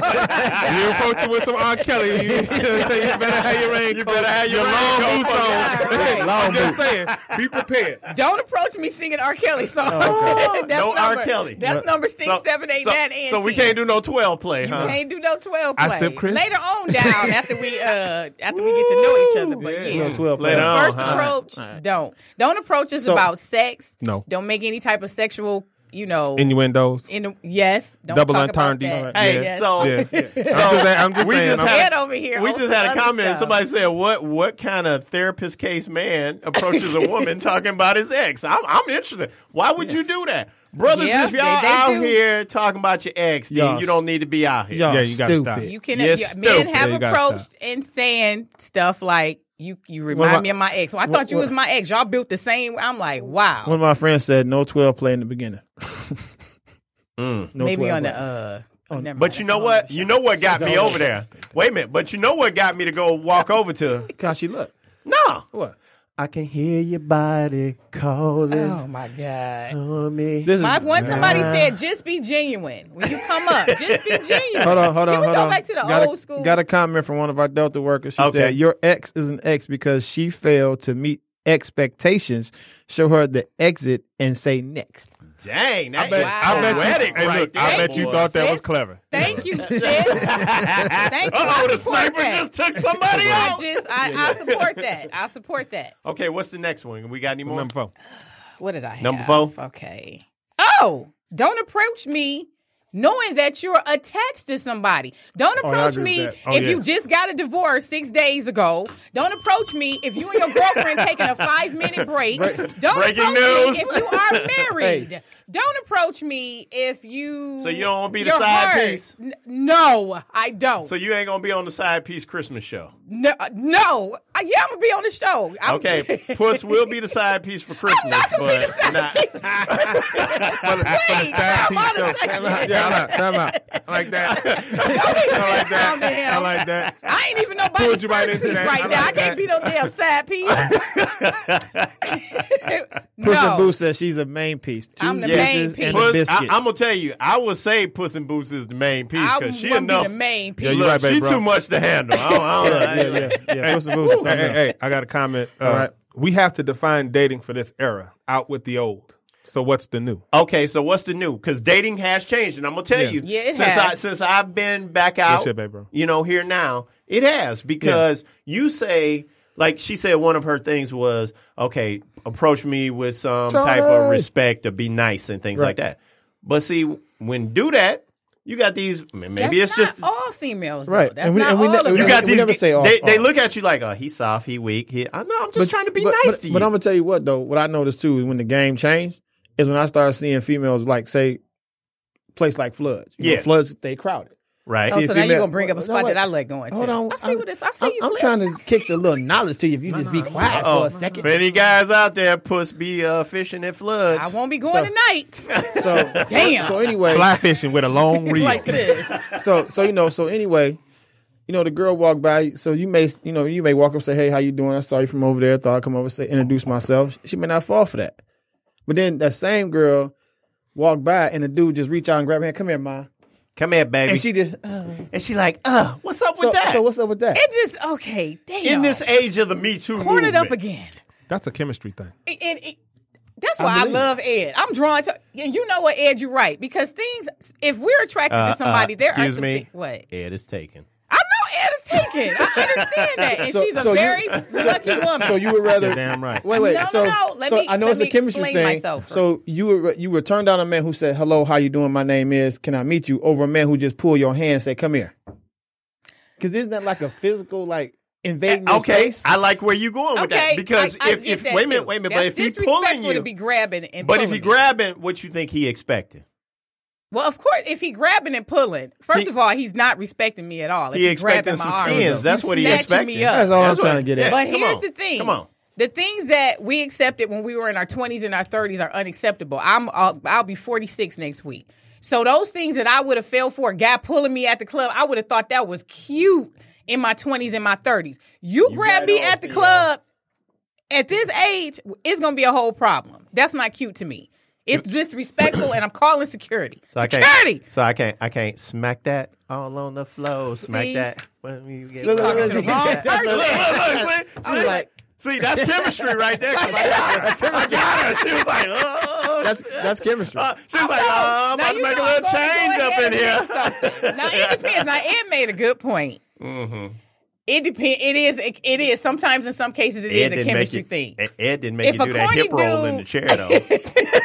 Speaker 5: approach you with some R. Kelly, you, you better have your raincoat. You better have your,
Speaker 2: your
Speaker 5: long
Speaker 2: raincoat.
Speaker 5: boots on.
Speaker 4: Right.
Speaker 5: I'm just saying, be prepared.
Speaker 4: Don't approach me singing R. Kelly songs. that's
Speaker 2: No R.
Speaker 4: number,
Speaker 2: Kelly.
Speaker 4: That's number six,
Speaker 2: So-
Speaker 4: seven, eight,
Speaker 2: so,
Speaker 4: nine, and
Speaker 2: so we
Speaker 4: ten.
Speaker 2: can't do no twelve play,
Speaker 4: You
Speaker 2: huh?
Speaker 4: can't do no twelve
Speaker 5: I
Speaker 4: play.
Speaker 5: sip Chris.
Speaker 4: Later on down after we uh after we get to know each other. But yeah.
Speaker 3: No, twelve
Speaker 2: Later
Speaker 3: play.
Speaker 2: on.
Speaker 4: First
Speaker 2: huh?
Speaker 4: approach,
Speaker 3: All right.
Speaker 4: don't. Don't approach us
Speaker 3: So-
Speaker 4: about sex.
Speaker 5: No.
Speaker 4: Don't make any type of sexual, you know,
Speaker 5: Innuendos.
Speaker 4: in the, yes. Don't
Speaker 5: Double
Speaker 4: talk about
Speaker 5: entendres.
Speaker 4: that.
Speaker 2: Hey,
Speaker 4: Yes.
Speaker 2: so
Speaker 5: Yeah.
Speaker 2: so
Speaker 5: I'm just, I'm just
Speaker 2: we
Speaker 5: saying.
Speaker 2: just
Speaker 5: I'm-
Speaker 2: had-
Speaker 4: Head over here.
Speaker 2: we
Speaker 4: on
Speaker 2: just
Speaker 4: some
Speaker 2: had a
Speaker 4: other
Speaker 2: comment.
Speaker 4: stuff.
Speaker 2: Somebody said, "What what kind of therapist case man approaches a woman talking about his ex?" I'm I'm interested. Why would you do that, brothers?
Speaker 4: Yeah,
Speaker 2: if y'all
Speaker 4: they- they
Speaker 2: out
Speaker 4: do.
Speaker 2: here talking about your ex, then
Speaker 3: Y'all
Speaker 2: you don't need to be out here.
Speaker 3: Y'all
Speaker 5: Yeah, you gotta
Speaker 3: stupid.
Speaker 5: stop.
Speaker 4: You can
Speaker 2: You're
Speaker 4: you- men
Speaker 2: stupid.
Speaker 4: have
Speaker 5: Yeah, you gotta
Speaker 4: approached
Speaker 5: stop.
Speaker 4: and saying stuff like you you remind
Speaker 3: Well, my-
Speaker 4: me of my ex. Well, I
Speaker 3: what-
Speaker 4: thought you
Speaker 3: what-
Speaker 4: was my ex. Y'all built the same. I'm like, wow.
Speaker 3: One of my friends said no twelve play in the beginning.
Speaker 2: Mm.
Speaker 3: No
Speaker 4: Maybe
Speaker 3: twelve
Speaker 4: on the.
Speaker 3: buttons.
Speaker 4: uh oh, never
Speaker 2: But
Speaker 4: mind.
Speaker 2: you
Speaker 4: That's
Speaker 2: know
Speaker 4: a whole
Speaker 2: what?
Speaker 4: other
Speaker 2: You
Speaker 4: show.
Speaker 2: know what got
Speaker 3: That's
Speaker 2: me
Speaker 3: a whole
Speaker 2: over there? Wait a minute. But you know what got me to go walk over to?
Speaker 3: Cause she look.
Speaker 2: No.
Speaker 3: What?
Speaker 2: I can hear your body calling
Speaker 4: Oh my god.
Speaker 2: on me.
Speaker 3: This is
Speaker 4: My, once somebody said, "Just be genuine when you come up. Just be genuine."
Speaker 3: Hold on, hold on,
Speaker 4: Can we
Speaker 3: hold
Speaker 4: go
Speaker 3: on.
Speaker 4: back to the
Speaker 3: got
Speaker 4: old
Speaker 3: a,
Speaker 4: school?
Speaker 3: Got a comment from one of our Delta workers. She
Speaker 2: Okay.
Speaker 3: said, "Your ex is an ex because she failed to meet expectations. Show her the exit and say next."
Speaker 2: Dang, that
Speaker 5: I bet,
Speaker 2: is
Speaker 5: I bet
Speaker 2: poetic
Speaker 5: you, hey,
Speaker 2: right
Speaker 5: look,
Speaker 2: there.
Speaker 5: I bet you
Speaker 2: boy.
Speaker 5: thought that
Speaker 4: Sis.
Speaker 5: was clever.
Speaker 4: Thank you, sis. Thank you.
Speaker 2: Uh-oh,
Speaker 4: I
Speaker 2: the
Speaker 4: support
Speaker 2: sniper
Speaker 4: that.
Speaker 2: just took somebody
Speaker 4: I
Speaker 2: out.
Speaker 4: just, I, I support that. I support that.
Speaker 2: Okay, what's the next one? We got any more?
Speaker 5: Number four.
Speaker 4: What did I have?
Speaker 2: Number four?
Speaker 4: Okay. Oh, don't approach me knowing that you're attached to somebody. Don't
Speaker 3: Oh, I
Speaker 4: approach
Speaker 3: agree
Speaker 4: me
Speaker 3: with that.
Speaker 5: Oh,
Speaker 4: if
Speaker 5: yeah.
Speaker 4: you just got a divorce six days ago. Don't approach me if you and your girlfriend taking a five minute break. Don't
Speaker 2: breaking
Speaker 4: approach
Speaker 2: news.
Speaker 4: me if you are married. Don't approach me if you.
Speaker 2: So you don't wanna be the
Speaker 4: your
Speaker 2: side
Speaker 4: heart-
Speaker 2: piece?
Speaker 4: N- no, I don't.
Speaker 2: So you ain't gonna be on the side piece Christmas show.
Speaker 4: no, no. Uh, yeah, I'm gonna be on the show. I'm,
Speaker 2: Okay, Puss will be the side piece for Christmas,
Speaker 4: not gonna be
Speaker 2: but
Speaker 4: the
Speaker 2: not.
Speaker 4: Wait,
Speaker 5: side
Speaker 4: I'm on
Speaker 5: piece
Speaker 4: the
Speaker 5: show.
Speaker 4: second-
Speaker 3: Time out, time out.
Speaker 5: I like that.
Speaker 4: I like
Speaker 5: that. I like that.
Speaker 4: I ain't even nobody
Speaker 5: Pulled you right
Speaker 4: first
Speaker 5: into
Speaker 4: piece
Speaker 5: that.
Speaker 4: right
Speaker 5: I
Speaker 4: now. I
Speaker 5: like
Speaker 4: can't
Speaker 5: that.
Speaker 4: be no damn side piece.
Speaker 3: Puss and
Speaker 4: no.
Speaker 3: Boo says she's a main piece. Two
Speaker 4: I'm the
Speaker 2: Yeah.
Speaker 4: main
Speaker 3: pieces
Speaker 4: piece.
Speaker 3: and a
Speaker 2: Puss, I,
Speaker 3: biscuit.
Speaker 2: I'm gonna tell you, I would say Puss in Boots is the main piece
Speaker 4: I
Speaker 2: because she
Speaker 4: wouldn't be
Speaker 2: enough.
Speaker 4: the main piece.
Speaker 5: Yeah, you
Speaker 2: Look,
Speaker 5: right, baby,
Speaker 2: she
Speaker 5: bro.
Speaker 2: too much to handle. I don't, I don't,
Speaker 3: yeah, yeah, yeah, yeah. Puss and Boo is
Speaker 5: Hey,
Speaker 3: something
Speaker 5: hey,
Speaker 3: else.
Speaker 5: hey, I got a comment. Uh,
Speaker 3: All right.
Speaker 5: We have to define dating for this era. Out with the old. So what's the new?
Speaker 2: Okay, so what's the new? Because dating has changed, and I'm gonna tell
Speaker 5: Yeah.
Speaker 2: you,
Speaker 4: Yeah, it
Speaker 2: since
Speaker 4: has.
Speaker 2: I since I've been back out,
Speaker 5: shit, baby, bro.
Speaker 2: you know, here now, it has because you say, like she said, one of her things was, okay, approach me with some type of
Speaker 3: Charlie.
Speaker 2: respect or be nice and things
Speaker 3: Right.
Speaker 2: like that. But see, when do that, you got these. Maybe
Speaker 4: That's
Speaker 2: it's
Speaker 4: not
Speaker 2: just
Speaker 4: all females,
Speaker 3: Right.
Speaker 4: Though. That's
Speaker 3: And we-
Speaker 4: not
Speaker 3: and we
Speaker 4: all
Speaker 3: ne-
Speaker 4: of
Speaker 3: we
Speaker 2: you
Speaker 4: them.
Speaker 2: got
Speaker 3: we
Speaker 2: these.
Speaker 3: never say off,
Speaker 2: they they
Speaker 3: off.
Speaker 2: look at you like, oh, he's soft, he weak. He, I know, I'm just trying to be
Speaker 3: but,
Speaker 2: nice
Speaker 3: but,
Speaker 2: to you.
Speaker 3: But I'm gonna tell you what though, what I noticed too is when the game changed is when I started seeing females like say, place like Floods. You know,
Speaker 2: Yeah.
Speaker 3: Floods they crowded.
Speaker 2: right?
Speaker 4: Oh,
Speaker 3: See,
Speaker 4: so
Speaker 3: if
Speaker 4: now
Speaker 3: you
Speaker 4: you're
Speaker 3: met-
Speaker 4: gonna bring up a
Speaker 3: no,
Speaker 4: spot
Speaker 3: wait.
Speaker 4: that I let go into.
Speaker 3: Hold on,
Speaker 4: I see
Speaker 3: I'm-
Speaker 4: what this. I see
Speaker 3: I'm,
Speaker 4: you.
Speaker 3: I'm
Speaker 4: Clip.
Speaker 3: trying to kick a little knowledge to you. If you just be quiet
Speaker 2: Oh,
Speaker 3: for a second.
Speaker 2: for any guys out there, Puss be uh, fishing at floods.
Speaker 4: I won't be going
Speaker 3: So-
Speaker 4: tonight.
Speaker 3: So
Speaker 4: Damn.
Speaker 3: So anyway,
Speaker 5: Fly fishing with a long reel.
Speaker 4: like this.
Speaker 3: so so you know so anyway, you know the girl walked by. So you may you know you may walk up and say, hey, how you doing? I saw you from over there. Thought I'd come over and say introduce myself. She may not fall for that. But then that same girl walked by and the dude just reach out and grab her hand. Come here, ma.
Speaker 2: Come here, baby.
Speaker 3: And she just uh,
Speaker 2: And she like, uh, what's up
Speaker 3: so,
Speaker 2: with that?
Speaker 3: so what's up with that?
Speaker 4: It just okay. Damn.
Speaker 2: In this age of the Me Too
Speaker 4: cornered
Speaker 2: movement.
Speaker 4: up again.
Speaker 5: That's a chemistry thing.
Speaker 4: It- it- it- that's why I,
Speaker 3: believe
Speaker 4: love Ed. I'm drawn to, and you know what, Ed, you're right. Because things, if we're attracted
Speaker 2: Uh,
Speaker 4: to somebody,
Speaker 2: uh,
Speaker 4: there
Speaker 2: excuse
Speaker 4: are some
Speaker 2: me.
Speaker 4: thi- what?
Speaker 2: Ed is taken.
Speaker 4: I know Ed is taken. I understand that, and
Speaker 3: So-
Speaker 4: she's a
Speaker 3: so you-
Speaker 4: very lucky woman.
Speaker 3: So you would rather
Speaker 5: You're damn right.
Speaker 3: Wait, wait.
Speaker 4: No, no,
Speaker 3: so,
Speaker 4: no. Let
Speaker 3: so
Speaker 4: me-
Speaker 3: I know
Speaker 4: let
Speaker 3: it's a
Speaker 4: me
Speaker 3: chemistry
Speaker 4: explain
Speaker 3: thing.
Speaker 4: myself.
Speaker 3: So you were you were turned down a man who said, "Hello, how you doing? My name is. Can I meet you?" Over a man who just pulled your hand and said, "Come here." Because isn't that like a physical like invading your
Speaker 2: Okay,
Speaker 3: space?
Speaker 2: I like where you going with
Speaker 4: okay,
Speaker 2: that because
Speaker 4: I, I
Speaker 2: if,
Speaker 4: get
Speaker 2: if
Speaker 4: that
Speaker 2: wait a minute,
Speaker 4: too.
Speaker 2: wait a minute,
Speaker 4: That's
Speaker 2: but if he's
Speaker 4: disrespectful
Speaker 2: pulling
Speaker 4: to
Speaker 2: you,
Speaker 4: be grabbing and
Speaker 2: but if
Speaker 4: pulling
Speaker 2: he
Speaker 4: me.
Speaker 2: grabbing, what you think he expected?
Speaker 4: Well, of course, if he grabbing and pulling, first
Speaker 2: He-
Speaker 4: of all, he's not respecting me at all. If
Speaker 2: He expecting
Speaker 4: grabbing my
Speaker 2: some
Speaker 4: arm.
Speaker 2: skins. That's
Speaker 4: You
Speaker 2: what he
Speaker 4: snatching
Speaker 2: expected.
Speaker 4: me up.
Speaker 3: That's all
Speaker 2: That's
Speaker 3: I'm trying
Speaker 2: what-
Speaker 3: to get
Speaker 2: yeah.
Speaker 3: at.
Speaker 4: But
Speaker 2: Come
Speaker 4: here's
Speaker 2: on.
Speaker 4: the thing.
Speaker 2: Come on.
Speaker 4: The things that we accepted when we were in our twenties and our thirties are unacceptable. I'm I'll, I'll be forty-six next week. So those things that I would have fell for, a guy pulling me at the club, I would have thought that was cute in my twenties and my thirties. You, grab
Speaker 2: got
Speaker 4: me
Speaker 2: off
Speaker 4: at the
Speaker 2: the,
Speaker 4: club at this age, it's going to be a whole problem. That's not cute to me. It's disrespectful, and I'm calling security.
Speaker 2: So I
Speaker 4: security.
Speaker 2: can't. So I can't. I can't smack that all on the floor. Smack
Speaker 4: See?
Speaker 2: that when you get.
Speaker 3: Look, look,
Speaker 2: look,
Speaker 3: look,
Speaker 2: look,
Speaker 3: look,
Speaker 2: look,
Speaker 3: that's
Speaker 2: look,
Speaker 3: what-
Speaker 2: look,
Speaker 3: I was like,
Speaker 2: See, that's chemistry right there. 'cause I got her. I got her. She was like, oh.
Speaker 3: that's that's chemistry.
Speaker 2: Uh, she was like, oh, I'm
Speaker 4: Now
Speaker 2: about to
Speaker 4: you
Speaker 2: make a
Speaker 4: know
Speaker 2: little
Speaker 4: I'm gonna
Speaker 2: change
Speaker 4: go
Speaker 2: up
Speaker 4: ahead
Speaker 2: in
Speaker 4: and
Speaker 2: here.
Speaker 4: make something. Now it depends. Now Ed made a good point.
Speaker 2: Mm-hmm.
Speaker 4: It depend. It is. It, it is. Sometimes, in some cases, it is a chemistry thing.
Speaker 2: Ed, Ed didn't make
Speaker 4: If
Speaker 2: you
Speaker 4: a
Speaker 2: do that
Speaker 4: corny
Speaker 2: hip roll in the
Speaker 4: dude-
Speaker 2: chair though.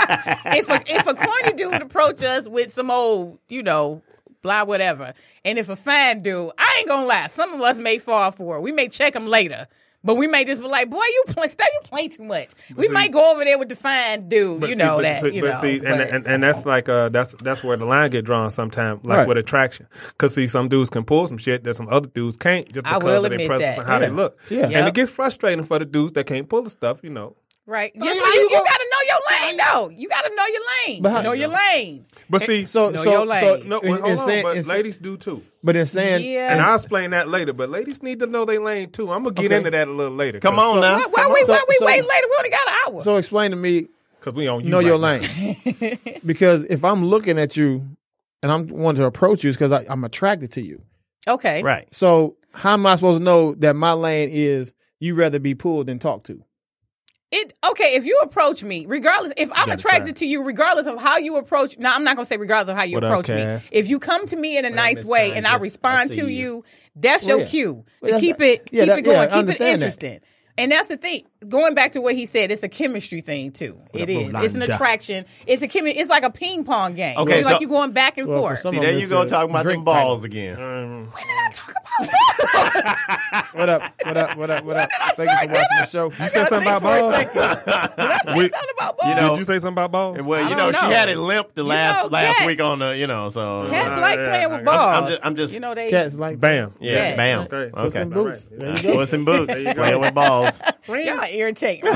Speaker 4: if a if a corny dude approach us with some old, you know, blah whatever, and if a fine dude, I ain't gonna lie, some of us may fall for it. We may check them later. But we may just be like, boy, you play, stay, you play too much. We
Speaker 5: see-
Speaker 4: might go over there with the fine dude,
Speaker 5: But
Speaker 4: you
Speaker 5: see,
Speaker 4: know
Speaker 5: but,
Speaker 4: that.
Speaker 5: but,
Speaker 4: you
Speaker 5: but
Speaker 4: know,
Speaker 5: see, and,
Speaker 4: but-
Speaker 5: and and that's like uh, that's that's where the line get drawn sometimes, like
Speaker 3: Right.
Speaker 5: with attraction. Because see, some dudes can pull some shit that some other dudes can't, just
Speaker 4: I
Speaker 5: because
Speaker 4: will
Speaker 5: of their
Speaker 4: admit
Speaker 5: presence
Speaker 4: that.
Speaker 5: and how
Speaker 3: Yeah.
Speaker 5: they look.
Speaker 3: Yeah.
Speaker 5: And
Speaker 4: Yep.
Speaker 5: it gets frustrating for the dudes that can't pull the stuff, you know.
Speaker 4: Right.
Speaker 3: How
Speaker 4: Just
Speaker 3: you-
Speaker 4: you,
Speaker 3: how you
Speaker 4: you
Speaker 3: gonna-
Speaker 4: gotta know your lane, though. You gotta know your lane.
Speaker 3: But how-
Speaker 4: know your lane.
Speaker 5: But see,
Speaker 3: So,
Speaker 4: Know
Speaker 3: so,
Speaker 4: your
Speaker 3: so,
Speaker 4: lane.
Speaker 5: no,
Speaker 3: in-
Speaker 5: well,
Speaker 3: in
Speaker 5: hold on,
Speaker 3: saying-
Speaker 5: but
Speaker 3: in say-
Speaker 5: ladies do too.
Speaker 3: but in saying,
Speaker 4: Yeah.
Speaker 5: And I'll explain that later. But ladies need to know their lane too. I'm gonna get
Speaker 3: Okay.
Speaker 5: into that a little later.
Speaker 2: Come on now.
Speaker 4: Why, why we
Speaker 3: So-
Speaker 4: why we
Speaker 3: so-
Speaker 4: wait later? We only got an hour.
Speaker 3: so explain to me,
Speaker 5: because we on you.
Speaker 3: know
Speaker 5: right
Speaker 3: your
Speaker 5: now.
Speaker 3: lane. Because if I'm looking at you and I'm wanting to approach you, it's because I'm attracted to you.
Speaker 4: okay.
Speaker 2: Right.
Speaker 3: So how am I supposed to know that my lane is you rather be pulled than talked to?
Speaker 4: It okay if you approach me, regardless if I'm
Speaker 5: Gotta
Speaker 4: attracted
Speaker 5: try.
Speaker 4: to you, regardless of how you approach. Now I'm not gonna say regardless of how you
Speaker 5: What up,
Speaker 4: approach me.
Speaker 5: Cass?
Speaker 4: If you come to me in a nice
Speaker 5: Miss
Speaker 4: way and I
Speaker 5: Tanya?
Speaker 4: respond
Speaker 5: I see
Speaker 4: to
Speaker 5: you.
Speaker 4: you, that's
Speaker 3: Well,
Speaker 4: your
Speaker 3: yeah.
Speaker 4: cue
Speaker 3: Well,
Speaker 4: to
Speaker 3: that's-
Speaker 4: keep it
Speaker 3: yeah,
Speaker 4: keep
Speaker 3: that-
Speaker 4: it going,
Speaker 3: yeah, I
Speaker 4: keep it
Speaker 3: understand that.
Speaker 4: interesting. And that's the thing. Going back to what he said, it's a chemistry thing too. It is. It's an
Speaker 5: Rolanda.
Speaker 4: attraction. It's a chemi- It's like a ping pong game.
Speaker 2: Okay,
Speaker 4: It's
Speaker 2: so-
Speaker 4: like you're going back and
Speaker 3: Well, for
Speaker 4: forth.
Speaker 3: some
Speaker 2: See,
Speaker 3: of
Speaker 2: there
Speaker 3: them
Speaker 2: you
Speaker 3: it's
Speaker 2: go
Speaker 3: a
Speaker 2: talking about them
Speaker 3: drink
Speaker 2: balls
Speaker 3: type.
Speaker 2: again.
Speaker 4: When did I talk about that?
Speaker 3: What up? What up? What up? What up? Thank you for watching the show.
Speaker 5: You said something about balls.
Speaker 4: Did I say
Speaker 5: We-
Speaker 4: something about balls?
Speaker 2: You know,
Speaker 5: Did you say something about balls?
Speaker 2: Well,
Speaker 4: I
Speaker 2: you know,
Speaker 4: don't
Speaker 2: she
Speaker 4: know.
Speaker 2: had it limp the
Speaker 4: You
Speaker 2: last
Speaker 4: know,
Speaker 2: last
Speaker 4: cats-
Speaker 2: week on the, you know, so
Speaker 4: Cats
Speaker 5: Uh,
Speaker 4: like
Speaker 5: yeah,
Speaker 4: playing
Speaker 5: I
Speaker 4: with
Speaker 5: got-
Speaker 4: balls.
Speaker 2: I'm just- I'm just-
Speaker 4: you know they.
Speaker 3: Cats like
Speaker 5: Bam.
Speaker 2: yeah,
Speaker 4: Yeah.
Speaker 2: bam.
Speaker 5: Okay.
Speaker 2: Okay.
Speaker 3: Puss in Boots. There you go.
Speaker 2: Puss in Boots,
Speaker 5: There you go.
Speaker 2: playing with balls.
Speaker 4: Y'all irritate. but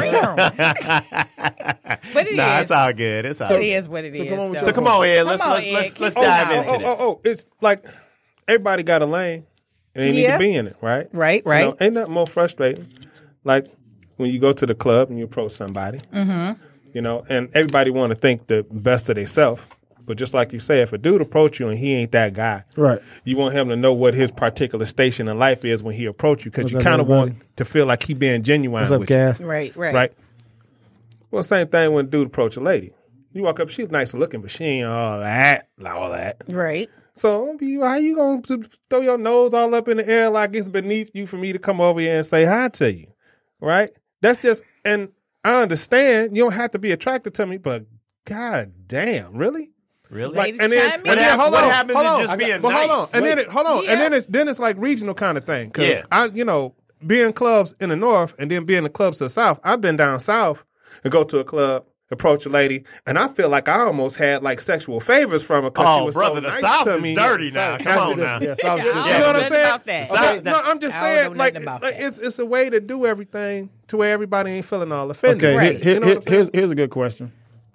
Speaker 4: it is.
Speaker 2: Nah, it's all good. It's all
Speaker 4: It
Speaker 2: good.
Speaker 4: is what it is.
Speaker 3: So come on with
Speaker 4: though.
Speaker 2: So come on, Ed. Let's
Speaker 4: Come on,
Speaker 2: let's
Speaker 4: Ed.
Speaker 2: let's
Speaker 4: Keep
Speaker 2: let's
Speaker 4: it
Speaker 2: dive
Speaker 4: going.
Speaker 2: into
Speaker 5: oh,
Speaker 2: this.
Speaker 5: oh, oh, it's like everybody got a lane, and they need
Speaker 4: Yeah.
Speaker 5: to be in it, right?
Speaker 4: Right,
Speaker 5: You
Speaker 4: right.
Speaker 5: know, ain't nothing more frustrating, like when you go to the club and you approach somebody, mm-hmm. you know, and everybody want to think the best of themselves. But just like you say, if a dude approach you and he ain't that guy,
Speaker 3: Right.
Speaker 5: you want him to know what his particular station in life is when he approach you, because
Speaker 3: What's
Speaker 5: you
Speaker 3: up,
Speaker 5: kind of
Speaker 3: everybody?
Speaker 5: want to feel like he being genuine
Speaker 3: What's up,
Speaker 5: with
Speaker 3: Cass?
Speaker 4: Right, right.
Speaker 5: you, right? Well, same thing when a dude approach a lady. You walk up, she's nice looking, but she ain't all that, all that.
Speaker 4: Right.
Speaker 5: So you- how you gonna throw your nose all up in the air like it's beneath you for me to come over here and say hi to you, right? That's just, and I understand you don't have to be attracted to me, but god damn, really?
Speaker 2: Really?
Speaker 5: Like,
Speaker 4: Ladies
Speaker 5: and then,
Speaker 4: chime in.
Speaker 5: and then
Speaker 2: What
Speaker 5: hold
Speaker 2: hap-
Speaker 5: on,
Speaker 2: what happens
Speaker 5: hold
Speaker 2: to
Speaker 5: on.
Speaker 2: just
Speaker 5: I got-
Speaker 2: being
Speaker 5: but hold on,
Speaker 2: nice?
Speaker 5: and then it, hold on,
Speaker 4: Yeah.
Speaker 5: and then it's then it's like regional kind of thing. Because
Speaker 2: Yeah.
Speaker 5: I, you know, being clubs in the north and then being the clubs to the south, I've been down south and go to a club, approach a lady, and I feel like I almost had like sexual favors from her because she
Speaker 2: Oh,
Speaker 5: was
Speaker 2: brother,
Speaker 5: so
Speaker 2: the
Speaker 5: nice
Speaker 2: South
Speaker 5: to
Speaker 2: is
Speaker 5: me.
Speaker 2: dirty now.
Speaker 3: South-
Speaker 2: Come
Speaker 3: South
Speaker 2: on
Speaker 3: is
Speaker 2: now.
Speaker 3: different. Yeah, South is
Speaker 4: Yeah,
Speaker 3: different.
Speaker 4: I
Speaker 5: You know
Speaker 4: don't
Speaker 5: what I'm
Speaker 4: know
Speaker 5: saying?
Speaker 4: nothing about that.
Speaker 5: So,
Speaker 2: Okay.
Speaker 5: no, I'm just
Speaker 4: I don't
Speaker 5: saying,
Speaker 4: know
Speaker 5: like,
Speaker 4: nothing about
Speaker 5: like
Speaker 4: that.
Speaker 5: it's it's a way to do everything to where everybody ain't feeling all offended.
Speaker 3: Okay,
Speaker 4: Right.
Speaker 3: here-
Speaker 5: You know
Speaker 3: here-
Speaker 5: what I'm
Speaker 3: here's
Speaker 5: saying?
Speaker 3: here's a good question.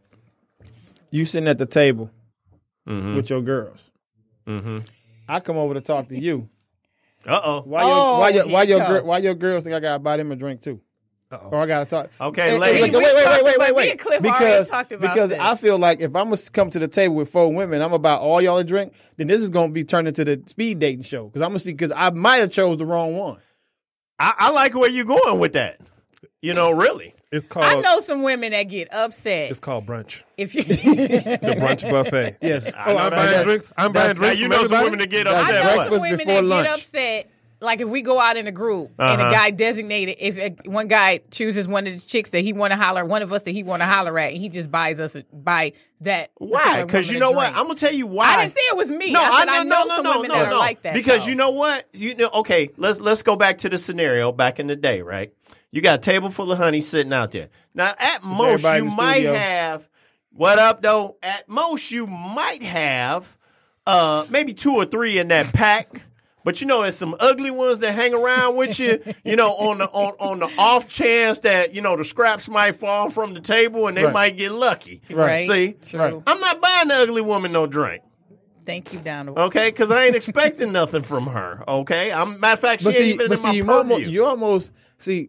Speaker 3: You sitting at the table
Speaker 2: Mm-hmm.
Speaker 3: with your girls.
Speaker 2: Mm-hmm.
Speaker 3: I come over to talk to you.
Speaker 2: Uh oh.
Speaker 3: Why your
Speaker 4: Oh,
Speaker 3: why your
Speaker 4: here
Speaker 3: why
Speaker 4: you
Speaker 3: your
Speaker 4: go.
Speaker 3: gir- why your girls think I gotta buy them a drink too?
Speaker 5: Uh-oh.
Speaker 3: Or I gotta talk.
Speaker 2: Okay,
Speaker 3: Wait,
Speaker 2: ladies.
Speaker 3: wait,
Speaker 4: We
Speaker 3: wait, wait,
Speaker 4: talked
Speaker 3: wait,
Speaker 4: about-
Speaker 3: wait,
Speaker 4: me
Speaker 3: wait.
Speaker 4: and Cliff already
Speaker 3: Because
Speaker 4: talked about
Speaker 3: because
Speaker 4: this.
Speaker 3: I feel like if I'm gonna come to the table with four women, I'm about all y'all to drink. Then this is gonna be turned into the speed dating show because I'm gonna see because I might have chose the wrong one.
Speaker 2: I, I like where you're going with that. You know, really.
Speaker 5: It's
Speaker 4: I
Speaker 5: called
Speaker 4: know some women that get upset
Speaker 5: it's called brunch.
Speaker 4: if you.
Speaker 5: The brunch buffet.
Speaker 3: Yes.
Speaker 5: Oh,
Speaker 2: know
Speaker 5: I'm
Speaker 2: that.
Speaker 5: buying
Speaker 3: That's-
Speaker 5: drinks. I'm
Speaker 3: that's-
Speaker 5: buying
Speaker 2: Now
Speaker 5: drinks.
Speaker 2: you
Speaker 5: from
Speaker 2: know some
Speaker 5: everybody?
Speaker 2: women that get
Speaker 3: That's
Speaker 4: I
Speaker 2: upset.
Speaker 4: know
Speaker 2: What?
Speaker 4: some
Speaker 3: breakfast
Speaker 4: women
Speaker 3: before
Speaker 4: that
Speaker 3: lunch.
Speaker 4: get upset. Like if we go out in a group and a
Speaker 2: Uh-huh.
Speaker 4: guy designated, if a, one guy chooses one of the chicks that he want to holler, one of us that he want to holler at, and he just buys us a, buy that.
Speaker 2: Why?
Speaker 4: particular
Speaker 2: Because
Speaker 4: woman
Speaker 2: you
Speaker 4: a
Speaker 2: know what?
Speaker 4: drink.
Speaker 2: I'm gonna tell you why.
Speaker 4: I didn't say it was me.
Speaker 2: No,
Speaker 4: I said
Speaker 2: I,
Speaker 4: I
Speaker 2: no,
Speaker 4: know
Speaker 2: no,
Speaker 4: some
Speaker 2: no,
Speaker 4: women
Speaker 2: no,
Speaker 4: that
Speaker 2: no.
Speaker 4: are like that.
Speaker 2: Because
Speaker 4: though.
Speaker 2: you know what? You know, okay, let's let's go back to the scenario back in the day, right? You got a table full of honey sitting out there. Now, at most,
Speaker 3: everybody
Speaker 2: you
Speaker 3: in the
Speaker 2: might
Speaker 3: studio?
Speaker 2: have what up though? At most, you might have uh maybe two or three in that pack. But you know, there's some ugly ones that hang around with you. You know, on the on, on the off chance that you know the scraps might fall from the table and they
Speaker 3: Right.
Speaker 2: might get lucky.
Speaker 4: right?
Speaker 2: See,
Speaker 4: True.
Speaker 3: Right.
Speaker 2: I'm not buying the ugly woman no drink.
Speaker 4: Thank you, Donald.
Speaker 2: Okay, because I ain't expecting nothing from her. Okay, I'm matter of fact, she
Speaker 3: But
Speaker 2: ain't
Speaker 3: see,
Speaker 2: even
Speaker 3: but
Speaker 2: in my
Speaker 3: see, you almost,
Speaker 2: purview.
Speaker 3: you almost see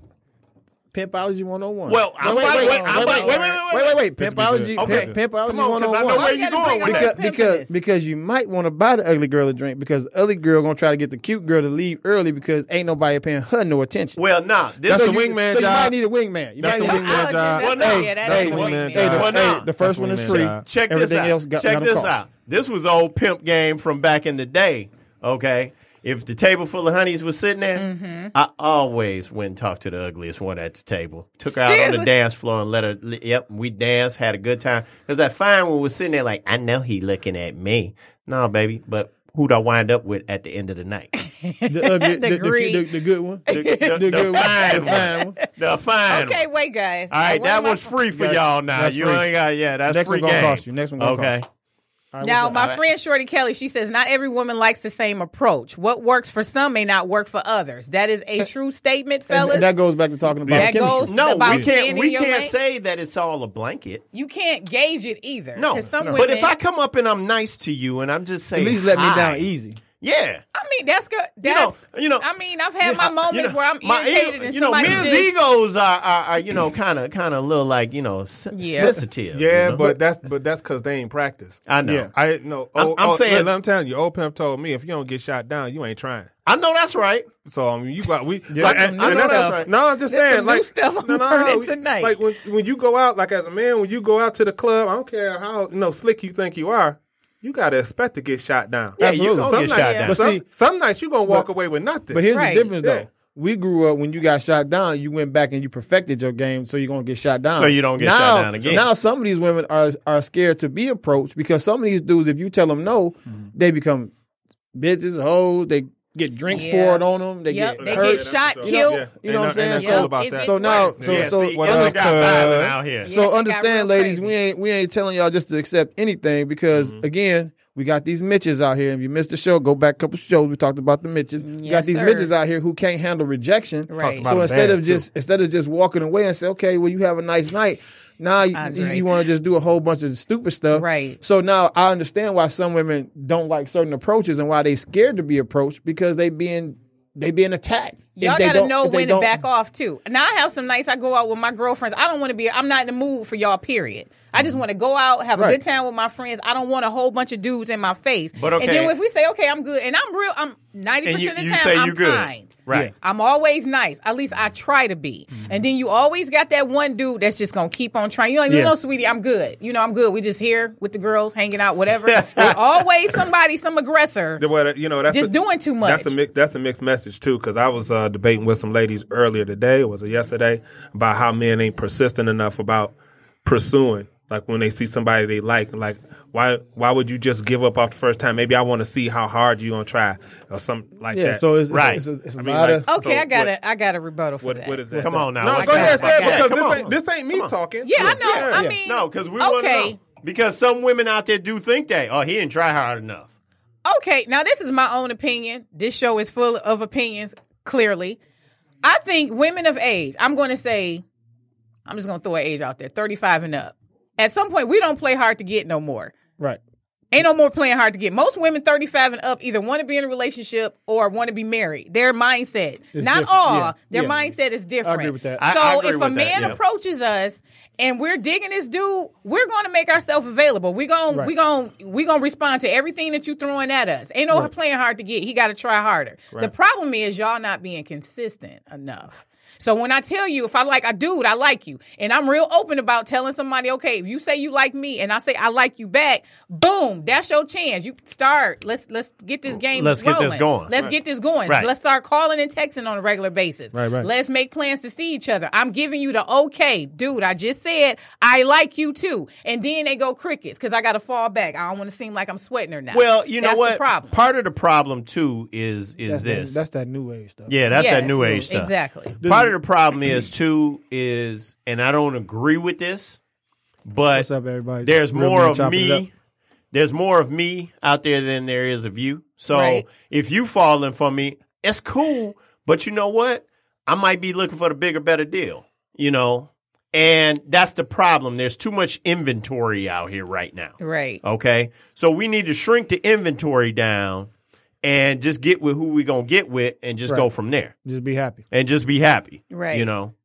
Speaker 3: Pimpology one oh one.
Speaker 2: Well, I'm
Speaker 3: wait,
Speaker 2: about-
Speaker 3: wait,
Speaker 2: wait,
Speaker 3: wait,
Speaker 2: I'm
Speaker 3: wait,
Speaker 2: about-
Speaker 3: wait,
Speaker 2: wait, wait,
Speaker 3: wait, wait, wait,
Speaker 5: This be
Speaker 3: Pimpology,
Speaker 5: good.
Speaker 2: Okay.
Speaker 3: Pimp- Pimpology
Speaker 2: Come on, 'cause I know
Speaker 3: one oh one.
Speaker 2: where you
Speaker 4: gotta
Speaker 2: going
Speaker 4: bring
Speaker 2: with
Speaker 4: her
Speaker 2: that.
Speaker 3: Because,
Speaker 4: pimping
Speaker 3: because,
Speaker 4: this.
Speaker 3: because you might want to buy the ugly girl a drink because the ugly girl gonna try to get the cute girl to leave early because ain't nobody paying her no attention.
Speaker 2: Well, nah, this
Speaker 5: That's
Speaker 2: is
Speaker 5: the
Speaker 3: you,
Speaker 5: wingman
Speaker 3: so you
Speaker 5: job.
Speaker 3: might need a wingman. You
Speaker 5: That's
Speaker 3: might
Speaker 5: the
Speaker 3: need a
Speaker 5: wingman
Speaker 3: wingman.
Speaker 4: Oh,
Speaker 5: job.
Speaker 4: that's-
Speaker 2: Well,
Speaker 4: that's-
Speaker 2: no.
Speaker 4: yeah, that's
Speaker 5: That's
Speaker 4: the
Speaker 5: the
Speaker 4: wingman
Speaker 5: wingman
Speaker 3: Hey, the,
Speaker 5: job.
Speaker 2: Well, no.
Speaker 3: hey, the first one
Speaker 5: That's
Speaker 3: is
Speaker 5: wingman
Speaker 3: free.
Speaker 5: job.
Speaker 2: check this
Speaker 3: Everything
Speaker 2: out.
Speaker 3: else got,
Speaker 2: check
Speaker 3: got a
Speaker 2: this
Speaker 3: cost.
Speaker 2: out. This was old pimp game from back in the day. Okay, if the table full of honeys was sitting there,
Speaker 4: Mm-hmm.
Speaker 2: I always went and talked to the ugliest one at the table. Took her out on
Speaker 4: Seriously?
Speaker 2: the dance floor and let her. Yep, we danced, had a good time. Because that fine one was sitting there like, I know he looking at me. No, baby, but who'd I wind up with at the end of the night?
Speaker 3: The, ugly,
Speaker 4: The
Speaker 3: the, the,
Speaker 4: greed.
Speaker 3: the, the good one.
Speaker 2: The, the,
Speaker 3: The
Speaker 2: the
Speaker 3: good one.
Speaker 2: fine
Speaker 3: The fine
Speaker 2: one.
Speaker 3: one.
Speaker 2: The fine
Speaker 4: Okay,
Speaker 2: one.
Speaker 4: wait, guys.
Speaker 2: All right,
Speaker 4: One
Speaker 2: that
Speaker 4: of my-
Speaker 2: was free for
Speaker 3: That's-
Speaker 2: y'all now.
Speaker 3: that's
Speaker 2: You
Speaker 3: free.
Speaker 2: ain't got, yeah, that's
Speaker 3: Next
Speaker 2: free
Speaker 3: one gonna
Speaker 2: game.
Speaker 3: cost you. Next one gonna
Speaker 2: Okay.
Speaker 3: cost right,
Speaker 4: Now,
Speaker 3: what's
Speaker 4: my
Speaker 3: up?
Speaker 2: right.
Speaker 4: friend Shorty Kelly, she says, not every woman likes the same approach. What works for some may not work for others. That is a true statement,
Speaker 3: And,
Speaker 4: fellas.
Speaker 3: and that goes back to talking about
Speaker 4: That
Speaker 3: chemistry.
Speaker 4: goes-
Speaker 2: No,
Speaker 4: about
Speaker 2: we can't.
Speaker 4: staying
Speaker 2: We
Speaker 4: in your
Speaker 2: can't
Speaker 4: lane?
Speaker 2: say that it's all a blanket.
Speaker 4: You can't gauge it either.
Speaker 2: No,
Speaker 4: 'Cause some
Speaker 2: no.
Speaker 4: women,
Speaker 2: But if I come up and I'm nice to you and I'm just saying,
Speaker 3: At least let me
Speaker 2: hi,
Speaker 3: down easy.
Speaker 2: Yeah.
Speaker 4: I mean, that's good.
Speaker 2: You know,
Speaker 4: That's,
Speaker 2: you know.
Speaker 4: I mean, I've had
Speaker 2: you
Speaker 4: my
Speaker 2: know,
Speaker 4: moments
Speaker 2: you know,
Speaker 4: where I'm
Speaker 2: my
Speaker 4: irritated
Speaker 2: ego-
Speaker 4: and
Speaker 2: you know,
Speaker 4: somebody
Speaker 2: men's
Speaker 4: just,
Speaker 2: egos are, are, are you know, kind of, kind of a little like, you know, sen-
Speaker 4: Yeah.
Speaker 2: sensitive.
Speaker 5: Yeah,
Speaker 2: you know?
Speaker 5: but that's but that's because they ain't practiced.
Speaker 2: I know.
Speaker 3: Yeah.
Speaker 5: I no.
Speaker 2: I'm-
Speaker 5: Oh,
Speaker 2: I'm
Speaker 5: oh,
Speaker 2: saying-
Speaker 5: look, I'm telling you, old pimp told me if you don't get shot down, you ain't trying.
Speaker 2: I know that's right.
Speaker 5: So I mean, you got we.
Speaker 3: Yeah.
Speaker 5: like,
Speaker 4: That's
Speaker 5: and-
Speaker 4: some
Speaker 5: and
Speaker 4: new
Speaker 5: that's-
Speaker 4: stuff.
Speaker 2: right.
Speaker 5: No, I'm just
Speaker 4: That's
Speaker 5: saying,
Speaker 4: some new
Speaker 5: like
Speaker 4: stuff I'm
Speaker 5: no, no,
Speaker 4: learning
Speaker 5: no,
Speaker 4: tonight.
Speaker 5: Like when when you go out, like as a man, when you go out to the club, I don't care how you know slick you think you are, you gotta expect to get shot down.
Speaker 2: Yeah, you
Speaker 3: Absolutely.
Speaker 2: gonna
Speaker 5: Some
Speaker 2: get
Speaker 5: nights,
Speaker 2: shot
Speaker 4: yeah.
Speaker 2: down.
Speaker 3: But
Speaker 5: some,
Speaker 3: see-
Speaker 5: some nights you gonna walk
Speaker 3: but-
Speaker 5: away with nothing.
Speaker 3: But here's
Speaker 4: Right.
Speaker 3: the difference,
Speaker 5: Yeah.
Speaker 3: though. We grew up when you got shot down, you went back and you perfected your game, so you're gonna get shot down.
Speaker 2: So you don't get
Speaker 3: now,
Speaker 2: shot down again.
Speaker 3: Now some of these women are are scared to be approached because some of these dudes, if you tell them no, they become bitches, hoes. They get drinks
Speaker 4: Yeah.
Speaker 3: poured on them. They
Speaker 4: Yep,
Speaker 3: get
Speaker 4: they
Speaker 3: hurt.
Speaker 4: get shot,
Speaker 5: You
Speaker 3: know-
Speaker 4: killed.
Speaker 5: Yeah.
Speaker 3: You know what I'm
Speaker 5: Ain't
Speaker 3: saying?
Speaker 5: no- ain't
Speaker 3: So-
Speaker 5: no cool about
Speaker 4: it-
Speaker 5: that.
Speaker 4: it's
Speaker 3: So now,
Speaker 4: worse.
Speaker 3: so
Speaker 2: yeah,
Speaker 3: so
Speaker 2: see,
Speaker 5: what
Speaker 2: it's
Speaker 5: else,
Speaker 2: got violent
Speaker 5: cuz?
Speaker 2: out here.
Speaker 4: Yes,
Speaker 3: so
Speaker 4: it got
Speaker 3: understand,
Speaker 4: real
Speaker 3: ladies,
Speaker 4: crazy.
Speaker 3: we ain't we ain't telling y'all just to accept anything because again, we got these Mitches out here. If you missed the show, go back a couple shows. We talked about the Mitches. we got
Speaker 4: Yes,
Speaker 3: these
Speaker 4: sir.
Speaker 3: Mitches out here who can't handle rejection.
Speaker 4: Right.
Speaker 5: Talked
Speaker 3: So
Speaker 5: about
Speaker 3: instead
Speaker 5: bad,
Speaker 3: of just instead of just walking away and say, okay, well, you have a nice night. Now you,
Speaker 4: Andre.
Speaker 3: you want to just do a whole bunch of stupid stuff.
Speaker 4: Right.
Speaker 3: So now I understand why some women don't like certain approaches and why they scared to be approached because they being they being attacked. If
Speaker 4: Y'all
Speaker 3: they
Speaker 4: gotta
Speaker 3: don't-
Speaker 4: know
Speaker 3: if they
Speaker 4: when to
Speaker 3: don't-
Speaker 4: back off too. Now I have some nights I go out with my girlfriends. I don't want to be. I'm not in the mood for y'all. Period. I just want to go out, have a
Speaker 3: Right.
Speaker 4: good time with my friends. I don't want a whole bunch of dudes in my face.
Speaker 2: But okay.
Speaker 4: And then if we say okay, I'm good, and I'm real. I'm ninety
Speaker 2: And you,
Speaker 4: percent of
Speaker 2: you
Speaker 4: the time
Speaker 2: say
Speaker 4: I'm
Speaker 2: you good.
Speaker 4: kind.
Speaker 2: Right.
Speaker 4: I'm always nice. At least I try to be. And then you always got that one dude that's just gonna keep on trying. You're like, no,
Speaker 3: Yeah.
Speaker 4: no, sweetie, I'm good. You know, I'm good. We just here with the girls, hanging out, whatever. There's always somebody, some aggressor.
Speaker 5: The way that, you know, that's
Speaker 4: Just
Speaker 5: a,
Speaker 4: doing too much.
Speaker 5: That's a mix, that's a mixed message too, because I was uh, debating with some ladies earlier today, or was it yesterday, about how men ain't persistent enough about pursuing. Like when they see somebody they like, like why why would you just give up off the first time? Maybe I want to see how hard you gonna try, or something like
Speaker 3: Yeah,
Speaker 5: that.
Speaker 3: so it's, it's,
Speaker 2: Right.
Speaker 3: it's, a, it's a
Speaker 5: I mean,
Speaker 3: lot
Speaker 5: like-
Speaker 3: of
Speaker 4: Okay,
Speaker 5: So
Speaker 4: I got
Speaker 5: what-
Speaker 4: a, I got a rebuttal for
Speaker 5: what
Speaker 4: that.
Speaker 5: what is that?
Speaker 2: Come on now.
Speaker 5: No,
Speaker 2: What's
Speaker 5: go
Speaker 2: that?
Speaker 5: ahead, say it
Speaker 2: Yeah,
Speaker 5: because
Speaker 2: come
Speaker 5: this
Speaker 2: on.
Speaker 5: ain't this ain't me talking.
Speaker 4: Yeah, I know.
Speaker 2: Yeah,
Speaker 4: I
Speaker 2: yeah.
Speaker 4: mean,
Speaker 2: No, because we want to
Speaker 4: okay.
Speaker 2: know. Because some women out there do think that, oh, he didn't try hard enough.
Speaker 4: Okay, now this is my own opinion. This show is full of opinions, clearly. I think women of age, I'm going to say, I'm just going to throw an age out there, thirty-five and up. At some point, we don't play hard to get no more.
Speaker 3: right.
Speaker 4: Ain't no more playing hard to get. Most women thirty-five and up either want to be in a relationship or want to be married. Their mindset,
Speaker 3: It's
Speaker 4: not
Speaker 3: different.
Speaker 4: all,
Speaker 3: Yeah.
Speaker 4: their
Speaker 3: Yeah.
Speaker 4: mindset is different.
Speaker 3: I agree with that.
Speaker 2: I-
Speaker 4: So
Speaker 2: I agree
Speaker 4: if a
Speaker 2: with that,
Speaker 4: man
Speaker 2: yeah.
Speaker 4: approaches us and we're digging this dude, we're going to make ourselves available. We're going
Speaker 3: Right.
Speaker 4: we going we going to respond to everything that you throwing at us. Ain't no playing hard to get. He got to try harder. The problem is y'all not being consistent enough. So when I tell you, if I like a dude, I like you. And I'm real open about telling somebody, okay, if you say you like me and I say I like you back, boom, that's your chance. You start. Let's let's get this game
Speaker 2: Let's get
Speaker 4: rolling.
Speaker 2: this going.
Speaker 4: Let's get this going.
Speaker 2: Right.
Speaker 4: Let's start calling and texting on a regular basis.
Speaker 3: Right, right.
Speaker 4: Let's make plans to see each other. I'm giving you the okay, dude, I just said I like you too. And then they go crickets because I got to fall back. I don't want to seem like I'm sweating her now.
Speaker 2: Well, you know
Speaker 4: That's
Speaker 2: what?
Speaker 4: The problem.
Speaker 2: Part of the problem too is is
Speaker 3: That's
Speaker 2: this.
Speaker 3: That, that's that new age stuff.
Speaker 2: yeah, that's that
Speaker 4: Yes,
Speaker 2: new age stuff.
Speaker 4: Exactly.
Speaker 2: Part of the problem is too is, and I don't agree with this, but
Speaker 3: What's up, everybody?
Speaker 2: there's
Speaker 3: Real
Speaker 2: more
Speaker 3: man
Speaker 2: of
Speaker 3: chopping it up.
Speaker 2: me. There's more of me out there than there is of you. So
Speaker 4: Right.
Speaker 2: if you falling for me, it's cool. But you know what? I might be looking for the bigger, better deal. You know, and that's the problem. There's too much inventory out here right now.
Speaker 4: Right.
Speaker 2: Okay, so we need to shrink the inventory down and just get with who we gonna get with, and just
Speaker 3: Right.
Speaker 2: go from there,
Speaker 3: Just be happy.
Speaker 2: and just be happy.
Speaker 4: Right.
Speaker 2: You know.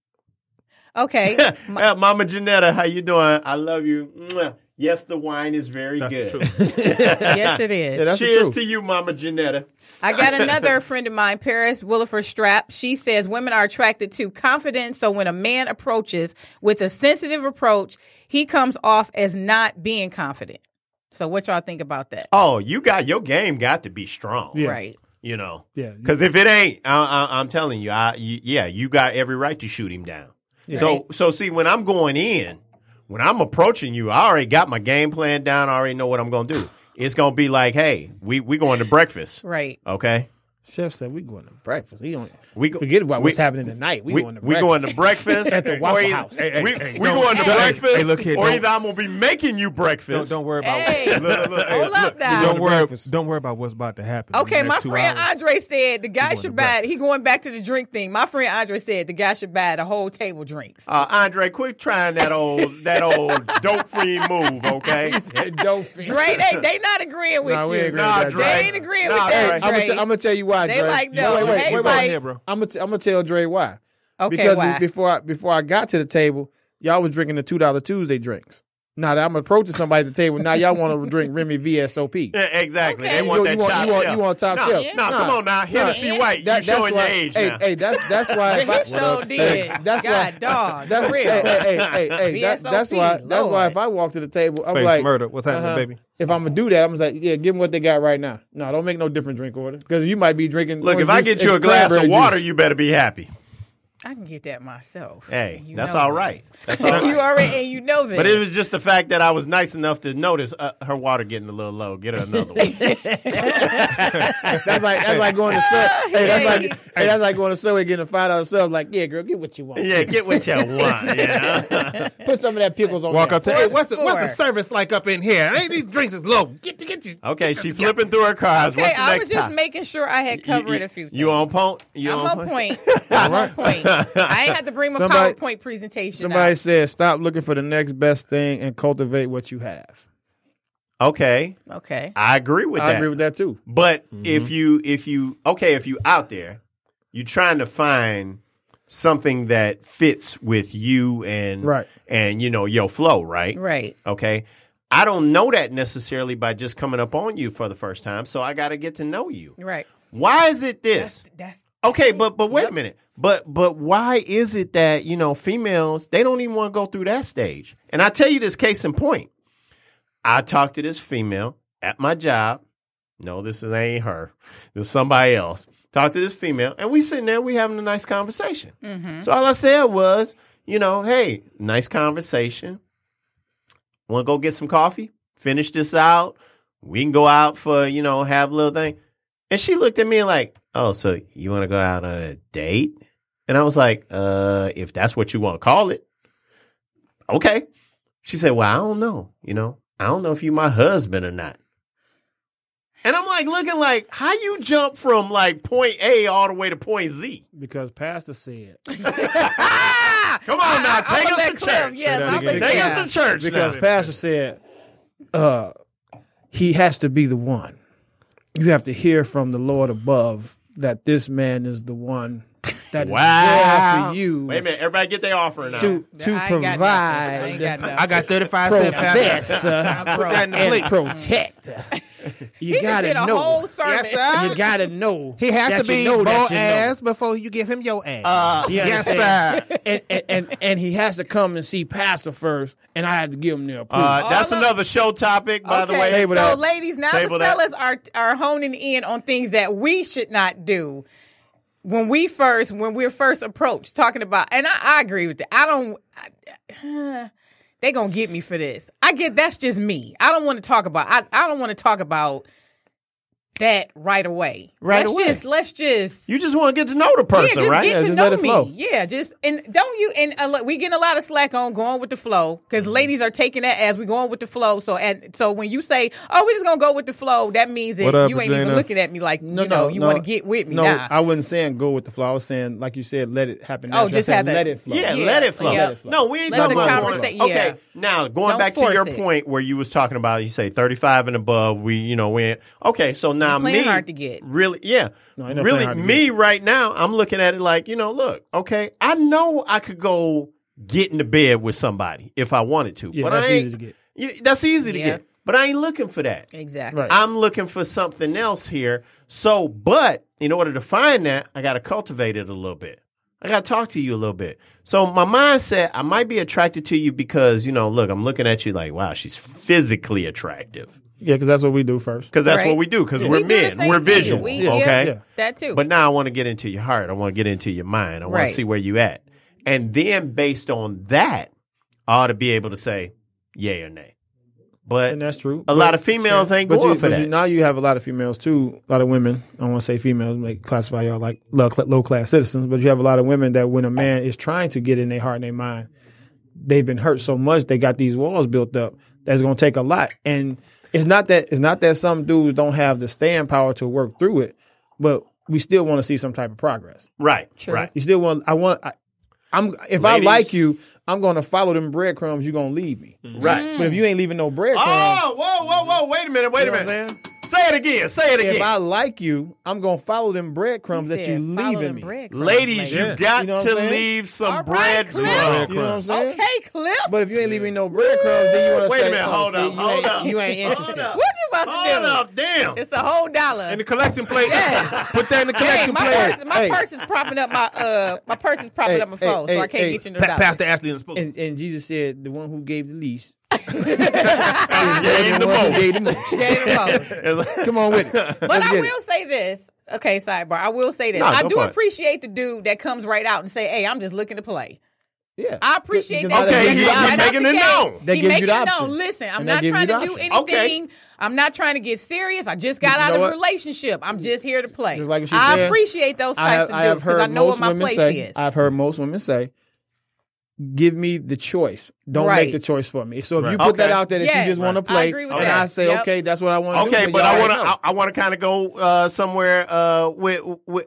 Speaker 4: Okay.
Speaker 2: Uh, Mama Janetta, how you doing? I love you. Mwah. Yes, the wine is very
Speaker 5: That's
Speaker 2: good.
Speaker 5: the truth.
Speaker 4: Yes, it is.
Speaker 3: Yeah, that's the
Speaker 2: Cheers
Speaker 3: truth.
Speaker 2: to you, Mama Janetta.
Speaker 4: I got another friend of mine, Paris Williford Strap. She says women are attracted to confidence. So when a man approaches with a sensitive approach, he comes off as not being confident. So what y'all think about that?
Speaker 2: Oh, you got your game got to be strong.
Speaker 3: Yeah.
Speaker 4: Right.
Speaker 2: You know.
Speaker 3: Yeah.
Speaker 2: Because if it ain't, I, I, I'm telling you, I, you, yeah, you got every right to shoot him down. So,
Speaker 4: Right.
Speaker 2: so see, when I'm going in, when I'm approaching you, I already got my game plan down. I already know what I'm going to do. It's going to be like, hey, we we going to breakfast.
Speaker 4: Right.
Speaker 2: Okay.
Speaker 3: Chef said we going to breakfast. He don't
Speaker 2: We go,
Speaker 3: forget about
Speaker 2: we,
Speaker 3: what's happening tonight. We,
Speaker 2: We,
Speaker 3: going to
Speaker 2: we
Speaker 3: breakfast.
Speaker 2: going to breakfast
Speaker 3: At the Waffle
Speaker 2: or either-
Speaker 3: House.
Speaker 5: Hey, hey,
Speaker 2: we
Speaker 5: hey,
Speaker 2: we
Speaker 5: don't-
Speaker 2: going to
Speaker 5: hey,
Speaker 2: breakfast,
Speaker 5: hey, look here,
Speaker 2: or
Speaker 5: don't-
Speaker 2: either I'm gonna be making you breakfast.
Speaker 5: Don't, don't worry about.
Speaker 4: Hey,
Speaker 5: look, look, hey,
Speaker 4: hold up now.
Speaker 5: Don't worry.
Speaker 3: breakfast.
Speaker 5: Don't worry about what's about to happen. in the
Speaker 4: Okay,
Speaker 5: next
Speaker 4: my
Speaker 5: two
Speaker 4: friend
Speaker 5: hours.
Speaker 4: Andre said the guy
Speaker 5: going to
Speaker 4: should buy.
Speaker 5: breakfast.
Speaker 4: He going back to the drink thing. My friend Andre said the guy should buy the whole table drinks.
Speaker 2: Uh, Andre, quit trying that old that old dope free move, okay?
Speaker 3: Dope fiend.
Speaker 4: Dre, they they not agreeing with
Speaker 3: Nah, we
Speaker 4: you.
Speaker 3: ain't agreeing
Speaker 2: Nah,
Speaker 3: with that,
Speaker 2: Dre.
Speaker 4: They ain't agreeing
Speaker 2: Nah,
Speaker 4: with
Speaker 2: Dre.
Speaker 4: that,
Speaker 3: I'm gonna,
Speaker 4: Dre.
Speaker 3: t- I'm gonna tell you why.
Speaker 4: They
Speaker 3: Dre.
Speaker 4: like,
Speaker 3: No,
Speaker 4: no,
Speaker 3: wait, wait,
Speaker 4: hey,
Speaker 3: wait,
Speaker 5: Go
Speaker 3: wait.
Speaker 4: Mike.
Speaker 5: ahead, bro.
Speaker 3: I'm gonna, t- I'm gonna tell Dre why.
Speaker 4: Okay,
Speaker 3: because
Speaker 4: why?
Speaker 3: be- before I before I got to the table, y'all was drinking the two dollar Tuesday drinks. Now that I'm approaching somebody at the table, now y'all want to drink Remy V S O P.
Speaker 2: Yeah, exactly.
Speaker 4: Okay.
Speaker 2: They want
Speaker 3: you,
Speaker 2: that
Speaker 3: you want,
Speaker 2: top
Speaker 3: you want,
Speaker 2: shelf.
Speaker 3: you want top
Speaker 2: nah,
Speaker 3: shelf?
Speaker 2: Nah, come on now, Hennessy
Speaker 4: Yeah.
Speaker 2: White.
Speaker 3: That-
Speaker 2: you showing
Speaker 3: that's
Speaker 2: your
Speaker 3: why,
Speaker 2: age
Speaker 3: hey,
Speaker 2: now.
Speaker 3: Hey, that's that's why.
Speaker 4: Yeah,
Speaker 3: if I,
Speaker 4: he sure did.
Speaker 3: That's why.
Speaker 4: God, dog.
Speaker 3: That's
Speaker 4: For real.
Speaker 3: Hey, hey, hey, hey, hey, that,
Speaker 4: V S O P,
Speaker 3: that's why. That's why.
Speaker 4: Lord.
Speaker 3: If I walk to the table, I'm
Speaker 5: Face
Speaker 3: like,
Speaker 5: murder. What's happening,
Speaker 3: uh-huh.
Speaker 5: baby?
Speaker 3: If I'm gonna do that, I'm just like, yeah, give them what they got right now. No, don't make no different drink order because you might be drinking.
Speaker 2: Look,
Speaker 3: orange
Speaker 2: if I
Speaker 3: juice
Speaker 2: get you
Speaker 3: and
Speaker 2: a glass of
Speaker 3: cranberry
Speaker 2: water,
Speaker 3: juice.
Speaker 2: you better be happy.
Speaker 4: I can get that myself.
Speaker 2: Hey,
Speaker 4: You
Speaker 2: that's
Speaker 4: know
Speaker 2: all
Speaker 4: this.
Speaker 2: right. That's all right.
Speaker 4: You already and you know this.
Speaker 2: But it was just the fact that I was nice enough to notice uh, her water getting a little low. Get her another one.
Speaker 3: That's like that's like going to sub. Hey, that's like hey, that's like going to Subway getting a five dollar sub. Like, yeah, girl, get what you want.
Speaker 2: Yeah, get what you want. You know?
Speaker 3: Put some of that pickles on.
Speaker 5: Walk
Speaker 3: there.
Speaker 5: up to, hey, what's the,
Speaker 4: Four.
Speaker 5: what's the service like up in here? Hey, these drinks is low. Get to get you.
Speaker 2: Okay, she flipping through her cards.
Speaker 4: okay,
Speaker 2: What's the
Speaker 4: I
Speaker 2: next
Speaker 4: was just
Speaker 2: topic?
Speaker 4: making sure I had
Speaker 2: You-
Speaker 4: covered
Speaker 2: you,
Speaker 4: a few things.
Speaker 2: You on point? You
Speaker 4: I'm
Speaker 2: on
Speaker 4: on point. I'm on point. I ain't had to bring my
Speaker 3: Somebody-
Speaker 4: PowerPoint presentation
Speaker 3: Somebody
Speaker 4: out.
Speaker 3: said, stop looking for the next best thing and cultivate what you have.
Speaker 2: Okay,
Speaker 4: Okay.
Speaker 2: I agree with
Speaker 3: I
Speaker 2: that.
Speaker 3: agree with that too.
Speaker 2: But if you if you okay, if you out there, you trying to find something that fits with you and
Speaker 3: Right.
Speaker 2: and you know your flow, right?
Speaker 4: Right.
Speaker 2: Okay. I don't know that necessarily by just coming up on you for the first time, so I got to get to know you.
Speaker 4: Right.
Speaker 2: Why is it this?
Speaker 4: That's
Speaker 2: Okay, but but wait
Speaker 4: Yep.
Speaker 2: a minute. But but why is it that, you know, females, they don't even want to go through that stage? And I tell you this case in point. I talked to this female at my job. No, this is, ain't her. This is somebody else. Talked to this female, and we sitting there, we having a nice conversation. So all I said was, you know, hey, nice conversation. Want to go get some coffee? Finish this out. We can go out for, you know, have a little thing. And she looked at me like, oh, so you want to go out on a date? And I was like, uh, if that's what you want to call it. Okay. She said, well, I don't know. You know, I don't know if you my husband or not. And I'm like looking like, how you jump from like point A all the way to point Z?
Speaker 3: Because Pastor said.
Speaker 2: Come on now, take
Speaker 4: I'ma
Speaker 2: us
Speaker 4: let
Speaker 2: to
Speaker 4: Cliff,
Speaker 2: church.
Speaker 4: yes,
Speaker 5: that
Speaker 4: I'ma-
Speaker 5: again.
Speaker 2: Take
Speaker 4: yeah.
Speaker 2: us to church.
Speaker 3: Because
Speaker 2: now.
Speaker 3: Pastor said, uh, he has to be the one. You have to hear from the Lord above that this man is the one that is
Speaker 2: Wow.
Speaker 3: there for you
Speaker 2: Wait a minute, everybody get their offering now.
Speaker 3: to, to
Speaker 4: I ain't got nothing. I ain't got
Speaker 3: provide,
Speaker 4: nothing.
Speaker 5: I got thirty-five cents.
Speaker 3: profess, uh,
Speaker 4: I'm
Speaker 5: Put
Speaker 4: broke.
Speaker 5: that in the
Speaker 3: and
Speaker 5: plate.
Speaker 3: protect. You
Speaker 4: He just
Speaker 3: gotta
Speaker 4: did a
Speaker 3: know.
Speaker 4: whole sermon.
Speaker 5: Yes, sir.
Speaker 3: You gotta know.
Speaker 5: He has
Speaker 3: that
Speaker 5: to
Speaker 3: you
Speaker 5: be
Speaker 3: know that you know.
Speaker 5: Boaz before you give him your ass.
Speaker 2: Uh,
Speaker 3: You
Speaker 5: yes,
Speaker 3: understand?
Speaker 5: sir.
Speaker 3: and, and, and and he has to come and see Pastor first, and I had to give him the approval.
Speaker 2: Uh, that's
Speaker 4: All of-
Speaker 2: another show topic, by the
Speaker 4: Okay,
Speaker 2: way.
Speaker 3: Table
Speaker 4: so
Speaker 3: that.
Speaker 4: ladies, now
Speaker 2: Table
Speaker 4: the
Speaker 2: that.
Speaker 4: fellas are are honing in on things that we should not do when we first when we're first approached, talking about. And I, I agree with that. I don't. I, they gonna get me for this. I get that's just me. I don't want to talk about. I I don't want to talk about that right away.
Speaker 2: Right
Speaker 4: let's
Speaker 2: away.
Speaker 4: Just let's just.
Speaker 2: You just want to get to know the person,
Speaker 4: yeah, just
Speaker 2: right?
Speaker 4: get
Speaker 3: Yeah,
Speaker 4: to
Speaker 3: just
Speaker 4: know
Speaker 3: let it
Speaker 4: me.
Speaker 3: flow.
Speaker 4: Yeah, just and don't you and uh, look, we getting a lot of slack on going with the flow because ladies are taking that as we going with the flow. So and so when you say, "Oh, we just gonna go with the flow," that means that
Speaker 5: What up,
Speaker 4: you ain't even
Speaker 5: Regina?
Speaker 4: looking at me like
Speaker 3: No,
Speaker 4: you know
Speaker 3: no,
Speaker 4: you
Speaker 3: no.
Speaker 4: want to get with me.
Speaker 3: No,
Speaker 4: nah.
Speaker 3: I wasn't saying go with the flow. I was saying, like you said, let it happen.
Speaker 4: Oh,
Speaker 3: naturally.
Speaker 4: just
Speaker 3: I said,
Speaker 4: have that-
Speaker 3: let it flow.
Speaker 2: Yeah,
Speaker 4: Yeah,
Speaker 2: let it flow.
Speaker 4: yeah.
Speaker 3: Let it flow.
Speaker 2: No, we ain't
Speaker 4: Let
Speaker 2: talking
Speaker 4: the
Speaker 2: about
Speaker 4: conversa-
Speaker 2: going. Okay,
Speaker 4: yeah.
Speaker 2: now going
Speaker 4: Don't
Speaker 2: back to your
Speaker 4: force it.
Speaker 2: point where you was talking about, you say thirty-five and above. We, you know, we okay. So now
Speaker 4: You playing
Speaker 2: me,
Speaker 4: hard to get.
Speaker 2: really, yeah,
Speaker 3: No, ain't no
Speaker 2: really,
Speaker 3: playing hard to
Speaker 2: me right now. I'm looking at it like, you know, look, okay, I know I could go get into bed with somebody if I wanted to,
Speaker 3: Yeah,
Speaker 2: but
Speaker 3: that's
Speaker 2: I ain't.
Speaker 3: easy to get.
Speaker 2: Yeah, that's easy to
Speaker 4: Yeah.
Speaker 2: get, but I ain't looking for that.
Speaker 4: exactly.
Speaker 3: Right.
Speaker 2: I'm looking for something else here. So, but in order to find that, I got to cultivate it a little bit. I got to talk to you a little bit. So my mindset, I might be attracted to you because, you know, look, I'm looking at you like, wow, she's physically attractive.
Speaker 3: Yeah, because that's what we do first.
Speaker 2: Because that's
Speaker 4: Right.
Speaker 2: what we do. Because
Speaker 4: We
Speaker 2: we're
Speaker 4: do the
Speaker 2: men.
Speaker 4: same
Speaker 2: We're
Speaker 4: thing.
Speaker 2: visual.
Speaker 4: We-
Speaker 2: okay.
Speaker 3: yeah.
Speaker 4: That too.
Speaker 2: But now I want to get into your heart. I want to get into your mind. I want
Speaker 4: Right.
Speaker 2: to see where you at. And then based on that, I ought to be able to say yay or nay. But
Speaker 3: And that's true.
Speaker 2: a
Speaker 3: But-
Speaker 2: lot of females ain't
Speaker 3: But,
Speaker 2: going
Speaker 3: you,
Speaker 2: for
Speaker 3: but
Speaker 2: that.
Speaker 3: you, now you have a lot of females too. A lot of women. I don't want to say females, like classify y'all like low, low class citizens. But you have a lot of women that when a man is trying to get in their heart and their mind, they've been hurt so much they got these walls built up. That's going to take a lot. And it's not that it's not that some dudes don't have the staying power to work through it, but we still want to see some type of progress.
Speaker 2: right,
Speaker 4: True.
Speaker 2: right.
Speaker 3: You still want. I want. I, I'm if
Speaker 2: Ladies.
Speaker 3: I like you, I'm going to follow them breadcrumbs. You're going to leave me.
Speaker 2: Right.
Speaker 3: But if you ain't leaving no breadcrumbs,
Speaker 2: Oh, whoa, whoa, whoa! Wait a minute, wait
Speaker 3: you
Speaker 2: a
Speaker 3: know what I'm
Speaker 2: minute.
Speaker 3: saying?
Speaker 2: Say it again. Say it
Speaker 3: If
Speaker 2: again.
Speaker 3: I like you, I'm gonna follow them breadcrumbs that you leaving me.
Speaker 2: Ladies, you
Speaker 5: Yeah.
Speaker 2: got
Speaker 3: You know what
Speaker 2: to
Speaker 3: I'm saying?
Speaker 2: leave some
Speaker 4: All right,
Speaker 2: bread
Speaker 4: Cliff.
Speaker 2: crumbs.
Speaker 3: You know what I'm saying?
Speaker 4: Okay, Cliff.
Speaker 3: But if you ain't leaving no breadcrumbs, then you want to
Speaker 2: Wait a
Speaker 3: say,
Speaker 2: minute,
Speaker 3: oh,
Speaker 2: hold
Speaker 3: see,
Speaker 2: up,
Speaker 3: you
Speaker 2: hold
Speaker 3: ain't,
Speaker 2: up.
Speaker 3: you ain't interested.
Speaker 2: Hold up.
Speaker 4: What you about to
Speaker 2: Hold
Speaker 4: do?
Speaker 2: up, damn.
Speaker 4: It's a whole dollar.
Speaker 5: In the collection plate.
Speaker 4: Yeah.
Speaker 5: Put that in the
Speaker 4: Hey,
Speaker 5: collection
Speaker 4: my
Speaker 5: plate.
Speaker 4: purse, my
Speaker 3: Hey.
Speaker 4: purse is propping up my uh my purse is propping
Speaker 3: Hey,
Speaker 4: up my
Speaker 3: hey,
Speaker 4: phone, so
Speaker 3: hey,
Speaker 4: I can't
Speaker 3: hey.
Speaker 4: get you no
Speaker 5: Pa-
Speaker 4: dollars.
Speaker 5: Pastor Ashley in the spoon.
Speaker 3: And, and Jesus said, the one who gave the least,
Speaker 2: Gave
Speaker 3: the
Speaker 2: the
Speaker 3: one who
Speaker 2: most.
Speaker 3: gave the most.
Speaker 4: Gave them both.
Speaker 3: Come on with it.
Speaker 4: But
Speaker 3: Let's
Speaker 4: I
Speaker 3: get it.
Speaker 4: will say this. Okay, sidebar. I will say this.
Speaker 2: No,
Speaker 4: I
Speaker 2: go
Speaker 4: do
Speaker 2: for it.
Speaker 4: appreciate the dude that comes right out and say, "Hey, I'm just looking to play."
Speaker 3: Yeah.
Speaker 4: I appreciate
Speaker 3: Because
Speaker 4: that.
Speaker 3: now
Speaker 2: Okay,
Speaker 3: that
Speaker 2: he-
Speaker 3: gives you
Speaker 2: he
Speaker 3: the
Speaker 4: Right out
Speaker 2: making
Speaker 4: the
Speaker 2: it
Speaker 4: gate.
Speaker 2: known.
Speaker 3: That
Speaker 4: He
Speaker 3: gives you
Speaker 4: making
Speaker 3: the
Speaker 4: it
Speaker 3: option.
Speaker 4: known. Listen, I'm
Speaker 3: And that
Speaker 4: not
Speaker 3: gives
Speaker 4: trying
Speaker 3: you
Speaker 4: to
Speaker 3: the
Speaker 4: do
Speaker 3: option.
Speaker 4: anything.
Speaker 2: Okay.
Speaker 4: I'm not trying to get serious. I just got
Speaker 3: You
Speaker 4: out
Speaker 3: know
Speaker 4: of a
Speaker 3: what?
Speaker 4: relationship. I'm just here to play.
Speaker 3: Just like what she
Speaker 4: I
Speaker 3: said,
Speaker 4: appreciate those
Speaker 3: I
Speaker 4: types
Speaker 3: have, I
Speaker 4: of
Speaker 3: have
Speaker 4: dudes because
Speaker 3: heard
Speaker 4: I know
Speaker 3: most
Speaker 4: what my
Speaker 3: women
Speaker 4: place
Speaker 3: say.
Speaker 4: is.
Speaker 3: I've heard most women say, "Give me the choice. Don't
Speaker 4: Right.
Speaker 3: make the choice for me." So if
Speaker 5: Right.
Speaker 3: you put that
Speaker 2: Okay.
Speaker 3: out there that
Speaker 4: Yes.
Speaker 3: you just want to
Speaker 4: I
Speaker 3: play,
Speaker 4: agree with
Speaker 3: and
Speaker 4: that.
Speaker 3: I say,
Speaker 4: Yep.
Speaker 3: "Okay, that's what I want to do."
Speaker 2: Okay,
Speaker 3: then
Speaker 2: but
Speaker 3: y'all
Speaker 2: I want to.
Speaker 3: already know.
Speaker 2: I, I want to kind of go uh, somewhere uh, with with.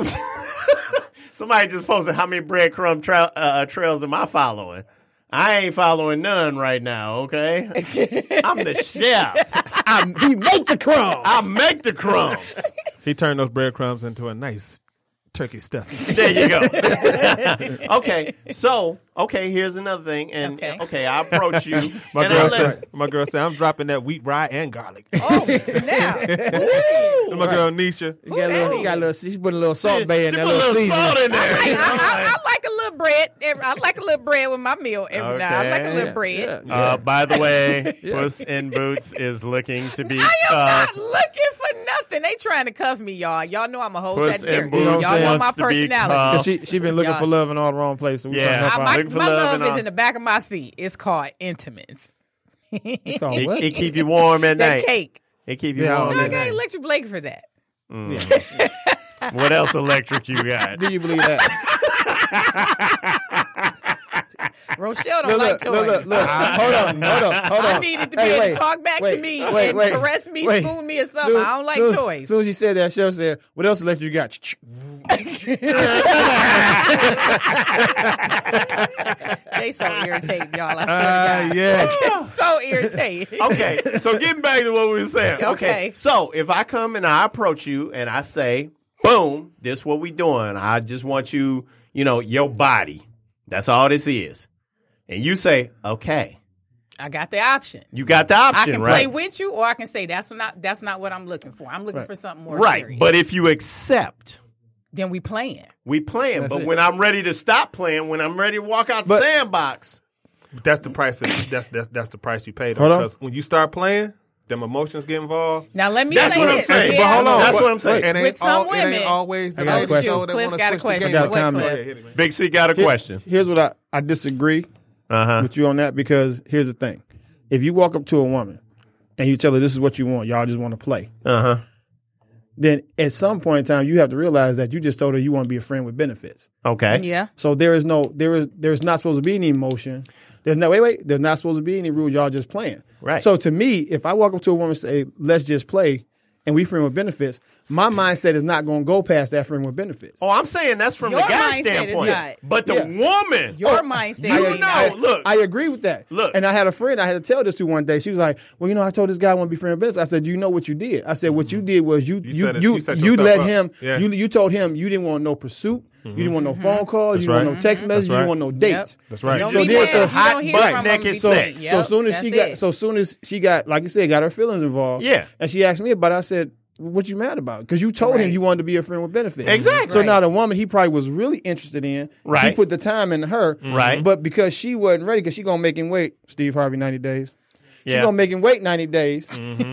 Speaker 2: Somebody just posted how many breadcrumb tra- uh, trails am I following? I ain't following none right now. Okay, I'm the chef.
Speaker 3: I, he make the crumbs.
Speaker 2: I make the crumbs.
Speaker 5: He turned those breadcrumbs into a nice turkey stuffing.
Speaker 2: There you go. Okay, so okay, here's another thing, and okay,
Speaker 4: Okay.
Speaker 2: I approach you.
Speaker 5: My
Speaker 2: and
Speaker 5: girl
Speaker 2: I let-
Speaker 5: said, "My girl said I'm dropping that wheat rye and garlic."
Speaker 4: Oh snap!
Speaker 5: My girl Nisha.
Speaker 3: She got a little,
Speaker 4: Ooh.
Speaker 3: got a little, she put a little salt bay in
Speaker 2: she
Speaker 3: that
Speaker 2: put a
Speaker 3: little
Speaker 2: little
Speaker 3: seasoning.
Speaker 2: salt in there.
Speaker 4: I,
Speaker 2: you know,
Speaker 4: I, I,
Speaker 2: like-
Speaker 4: I like a little bread. Every, I like a little bread with my meal every now. I like a
Speaker 2: Okay.
Speaker 4: little
Speaker 3: Yeah,
Speaker 4: bread.
Speaker 3: yeah.
Speaker 2: Uh, by the way, Puss in Boots is looking to be
Speaker 4: I am
Speaker 2: cuffed.
Speaker 4: not looking for nothing. They trying to cuff me, y'all. Y'all know I'm a whole
Speaker 2: Puss in
Speaker 4: Sagittarius.
Speaker 2: Boots
Speaker 3: know what I'm
Speaker 4: Y'all know
Speaker 3: saying?
Speaker 4: my
Speaker 2: wants to be
Speaker 4: personality.
Speaker 2: cuffed.
Speaker 3: Cause she she been looking
Speaker 4: Y'all-
Speaker 3: for love in all the wrong places. So we
Speaker 2: Yeah.
Speaker 3: trying to
Speaker 4: I,
Speaker 3: help
Speaker 4: my
Speaker 3: out.
Speaker 2: Looking for
Speaker 4: my
Speaker 2: love
Speaker 4: love
Speaker 2: and
Speaker 4: is
Speaker 2: all.
Speaker 4: in the back of my seat. It's called Intimates.
Speaker 3: It's called
Speaker 2: It,
Speaker 3: what?
Speaker 2: it keep you warm at
Speaker 4: That
Speaker 2: night.
Speaker 4: cake.
Speaker 2: It keep you
Speaker 3: Yeah, I
Speaker 2: warm
Speaker 3: don't
Speaker 2: at
Speaker 4: I got
Speaker 2: night.
Speaker 4: Electric Blake for that.
Speaker 2: What else electric you got?
Speaker 3: Do you believe that?
Speaker 4: Rochelle don't
Speaker 3: Look,
Speaker 4: like
Speaker 3: look,
Speaker 4: toys.
Speaker 3: look, look, look. Hold on, hold on, hold on.
Speaker 4: I needed to be
Speaker 3: Hey,
Speaker 4: able
Speaker 3: wait,
Speaker 4: to talk back
Speaker 3: wait,
Speaker 4: to me
Speaker 3: wait,
Speaker 4: and
Speaker 3: wait,
Speaker 4: caress me,
Speaker 3: wait.
Speaker 4: spoon me, or something.
Speaker 3: Soon-
Speaker 4: I don't like
Speaker 3: soon,
Speaker 4: toys.
Speaker 3: As soon as she said that, Chef said, "What else electric you got?"
Speaker 4: They so irritating, y'all. I swear
Speaker 5: Ah,
Speaker 4: to God.
Speaker 5: yes.
Speaker 4: So irritating.
Speaker 2: Okay, so getting back to what we were saying. Okay.
Speaker 4: Okay.
Speaker 2: So if I come and I approach you and I say, boom, this what we doing. I just want you, you know, your body. That's all this is. And you say, okay.
Speaker 4: I got the option.
Speaker 2: You got the
Speaker 4: I
Speaker 2: option,
Speaker 4: can
Speaker 2: right?
Speaker 4: play with you, or I can say that's not that's not what I'm looking for. I'm looking
Speaker 3: Right.
Speaker 4: for something more
Speaker 2: Right.
Speaker 4: serious.
Speaker 2: But if you accept,
Speaker 4: then we playing.
Speaker 2: we playing.
Speaker 3: That's
Speaker 2: But
Speaker 3: it.
Speaker 2: when I'm ready to stop playing, when I'm ready to walk out the
Speaker 3: But-
Speaker 2: sandbox,
Speaker 5: That's the price. Of, that's that's that's the price you pay. Though,
Speaker 3: Hold on.
Speaker 5: because when you start playing, them emotions get involved.
Speaker 4: Now let me
Speaker 2: That's
Speaker 4: say
Speaker 2: what I'm
Speaker 4: this.
Speaker 2: saying.
Speaker 4: Yeah.
Speaker 5: But hold on,
Speaker 2: That's
Speaker 5: but-
Speaker 2: what I'm saying.
Speaker 5: It ain't
Speaker 4: With some
Speaker 5: all, it
Speaker 4: women-
Speaker 5: ain't always the
Speaker 3: I got a
Speaker 5: guys
Speaker 3: question.
Speaker 5: show that
Speaker 4: Cliff
Speaker 5: wanna
Speaker 4: got a
Speaker 5: switch the
Speaker 4: question.
Speaker 5: game.
Speaker 3: I got a
Speaker 4: What,
Speaker 3: comment.
Speaker 4: Cliff?
Speaker 5: Go ahead, hit it, man.
Speaker 2: Big C got a question.
Speaker 3: Here's what I, I disagree
Speaker 2: Uh huh.
Speaker 3: with you on that, because here's the thing: if you walk up to a woman and you tell her this is what you want, y'all just want to play,
Speaker 2: Uh huh.
Speaker 3: then at some point in time you have to realize that you just told her you want to be a friend with benefits.
Speaker 2: Okay.
Speaker 4: Yeah.
Speaker 3: So there is no, there is, there's not supposed to be any emotion. There's no, wait, wait, there's not supposed to be any rules. Y'all just playing.
Speaker 2: Right.
Speaker 3: So to me, if I walk up to a woman and say, let's just play and we friend with benefits, my mindset is not going to go past that friend with benefits.
Speaker 2: Oh, I'm saying that's from
Speaker 4: Your
Speaker 2: the guy
Speaker 4: mindset is
Speaker 2: standpoint.
Speaker 4: not.
Speaker 2: But the
Speaker 3: Yeah.
Speaker 2: woman,
Speaker 4: Your mindset.
Speaker 2: you
Speaker 4: is
Speaker 2: know,
Speaker 4: not.
Speaker 2: look.
Speaker 3: I agree with that.
Speaker 2: Look.
Speaker 3: And I had a friend I had to tell this to one day. She was like, well, you know, I told this guy I want to be friend with benefits. I said, you know what you did? I said, what you did was you, you,
Speaker 5: set it-
Speaker 3: you,
Speaker 5: you set
Speaker 3: you
Speaker 5: yourself
Speaker 3: let
Speaker 5: up.
Speaker 3: him,
Speaker 5: Yeah.
Speaker 3: you, you told him you didn't want no pursuit. You didn't want no phone calls.
Speaker 5: That's
Speaker 3: you didn't
Speaker 5: right.
Speaker 3: want no text messages. You
Speaker 5: right.
Speaker 3: didn't want no dates.
Speaker 5: That's right.
Speaker 4: Don't
Speaker 3: So
Speaker 4: be
Speaker 3: then-
Speaker 4: mad
Speaker 3: so
Speaker 4: if you
Speaker 2: hot
Speaker 4: don't hear
Speaker 2: butt
Speaker 4: from them
Speaker 2: naked
Speaker 4: before.
Speaker 2: sex.
Speaker 4: Yep,
Speaker 3: So soon as
Speaker 4: that's
Speaker 3: she got,
Speaker 4: it.
Speaker 3: so soon as she got, like you said, got her feelings involved.
Speaker 2: Yeah.
Speaker 3: And she asked me about it. I said, what you mad about? Because you told him
Speaker 4: Right.
Speaker 3: you wanted to be a friend with benefits.
Speaker 2: Exactly.
Speaker 3: So
Speaker 4: Right.
Speaker 3: now the woman he probably was really interested in, he
Speaker 2: Right.
Speaker 3: put the time into her.
Speaker 2: Right.
Speaker 3: But because she wasn't ready, because she gonna make him wait, Steve Harvey ninety days. She
Speaker 2: Yeah.
Speaker 3: gonna make him wait ninety days.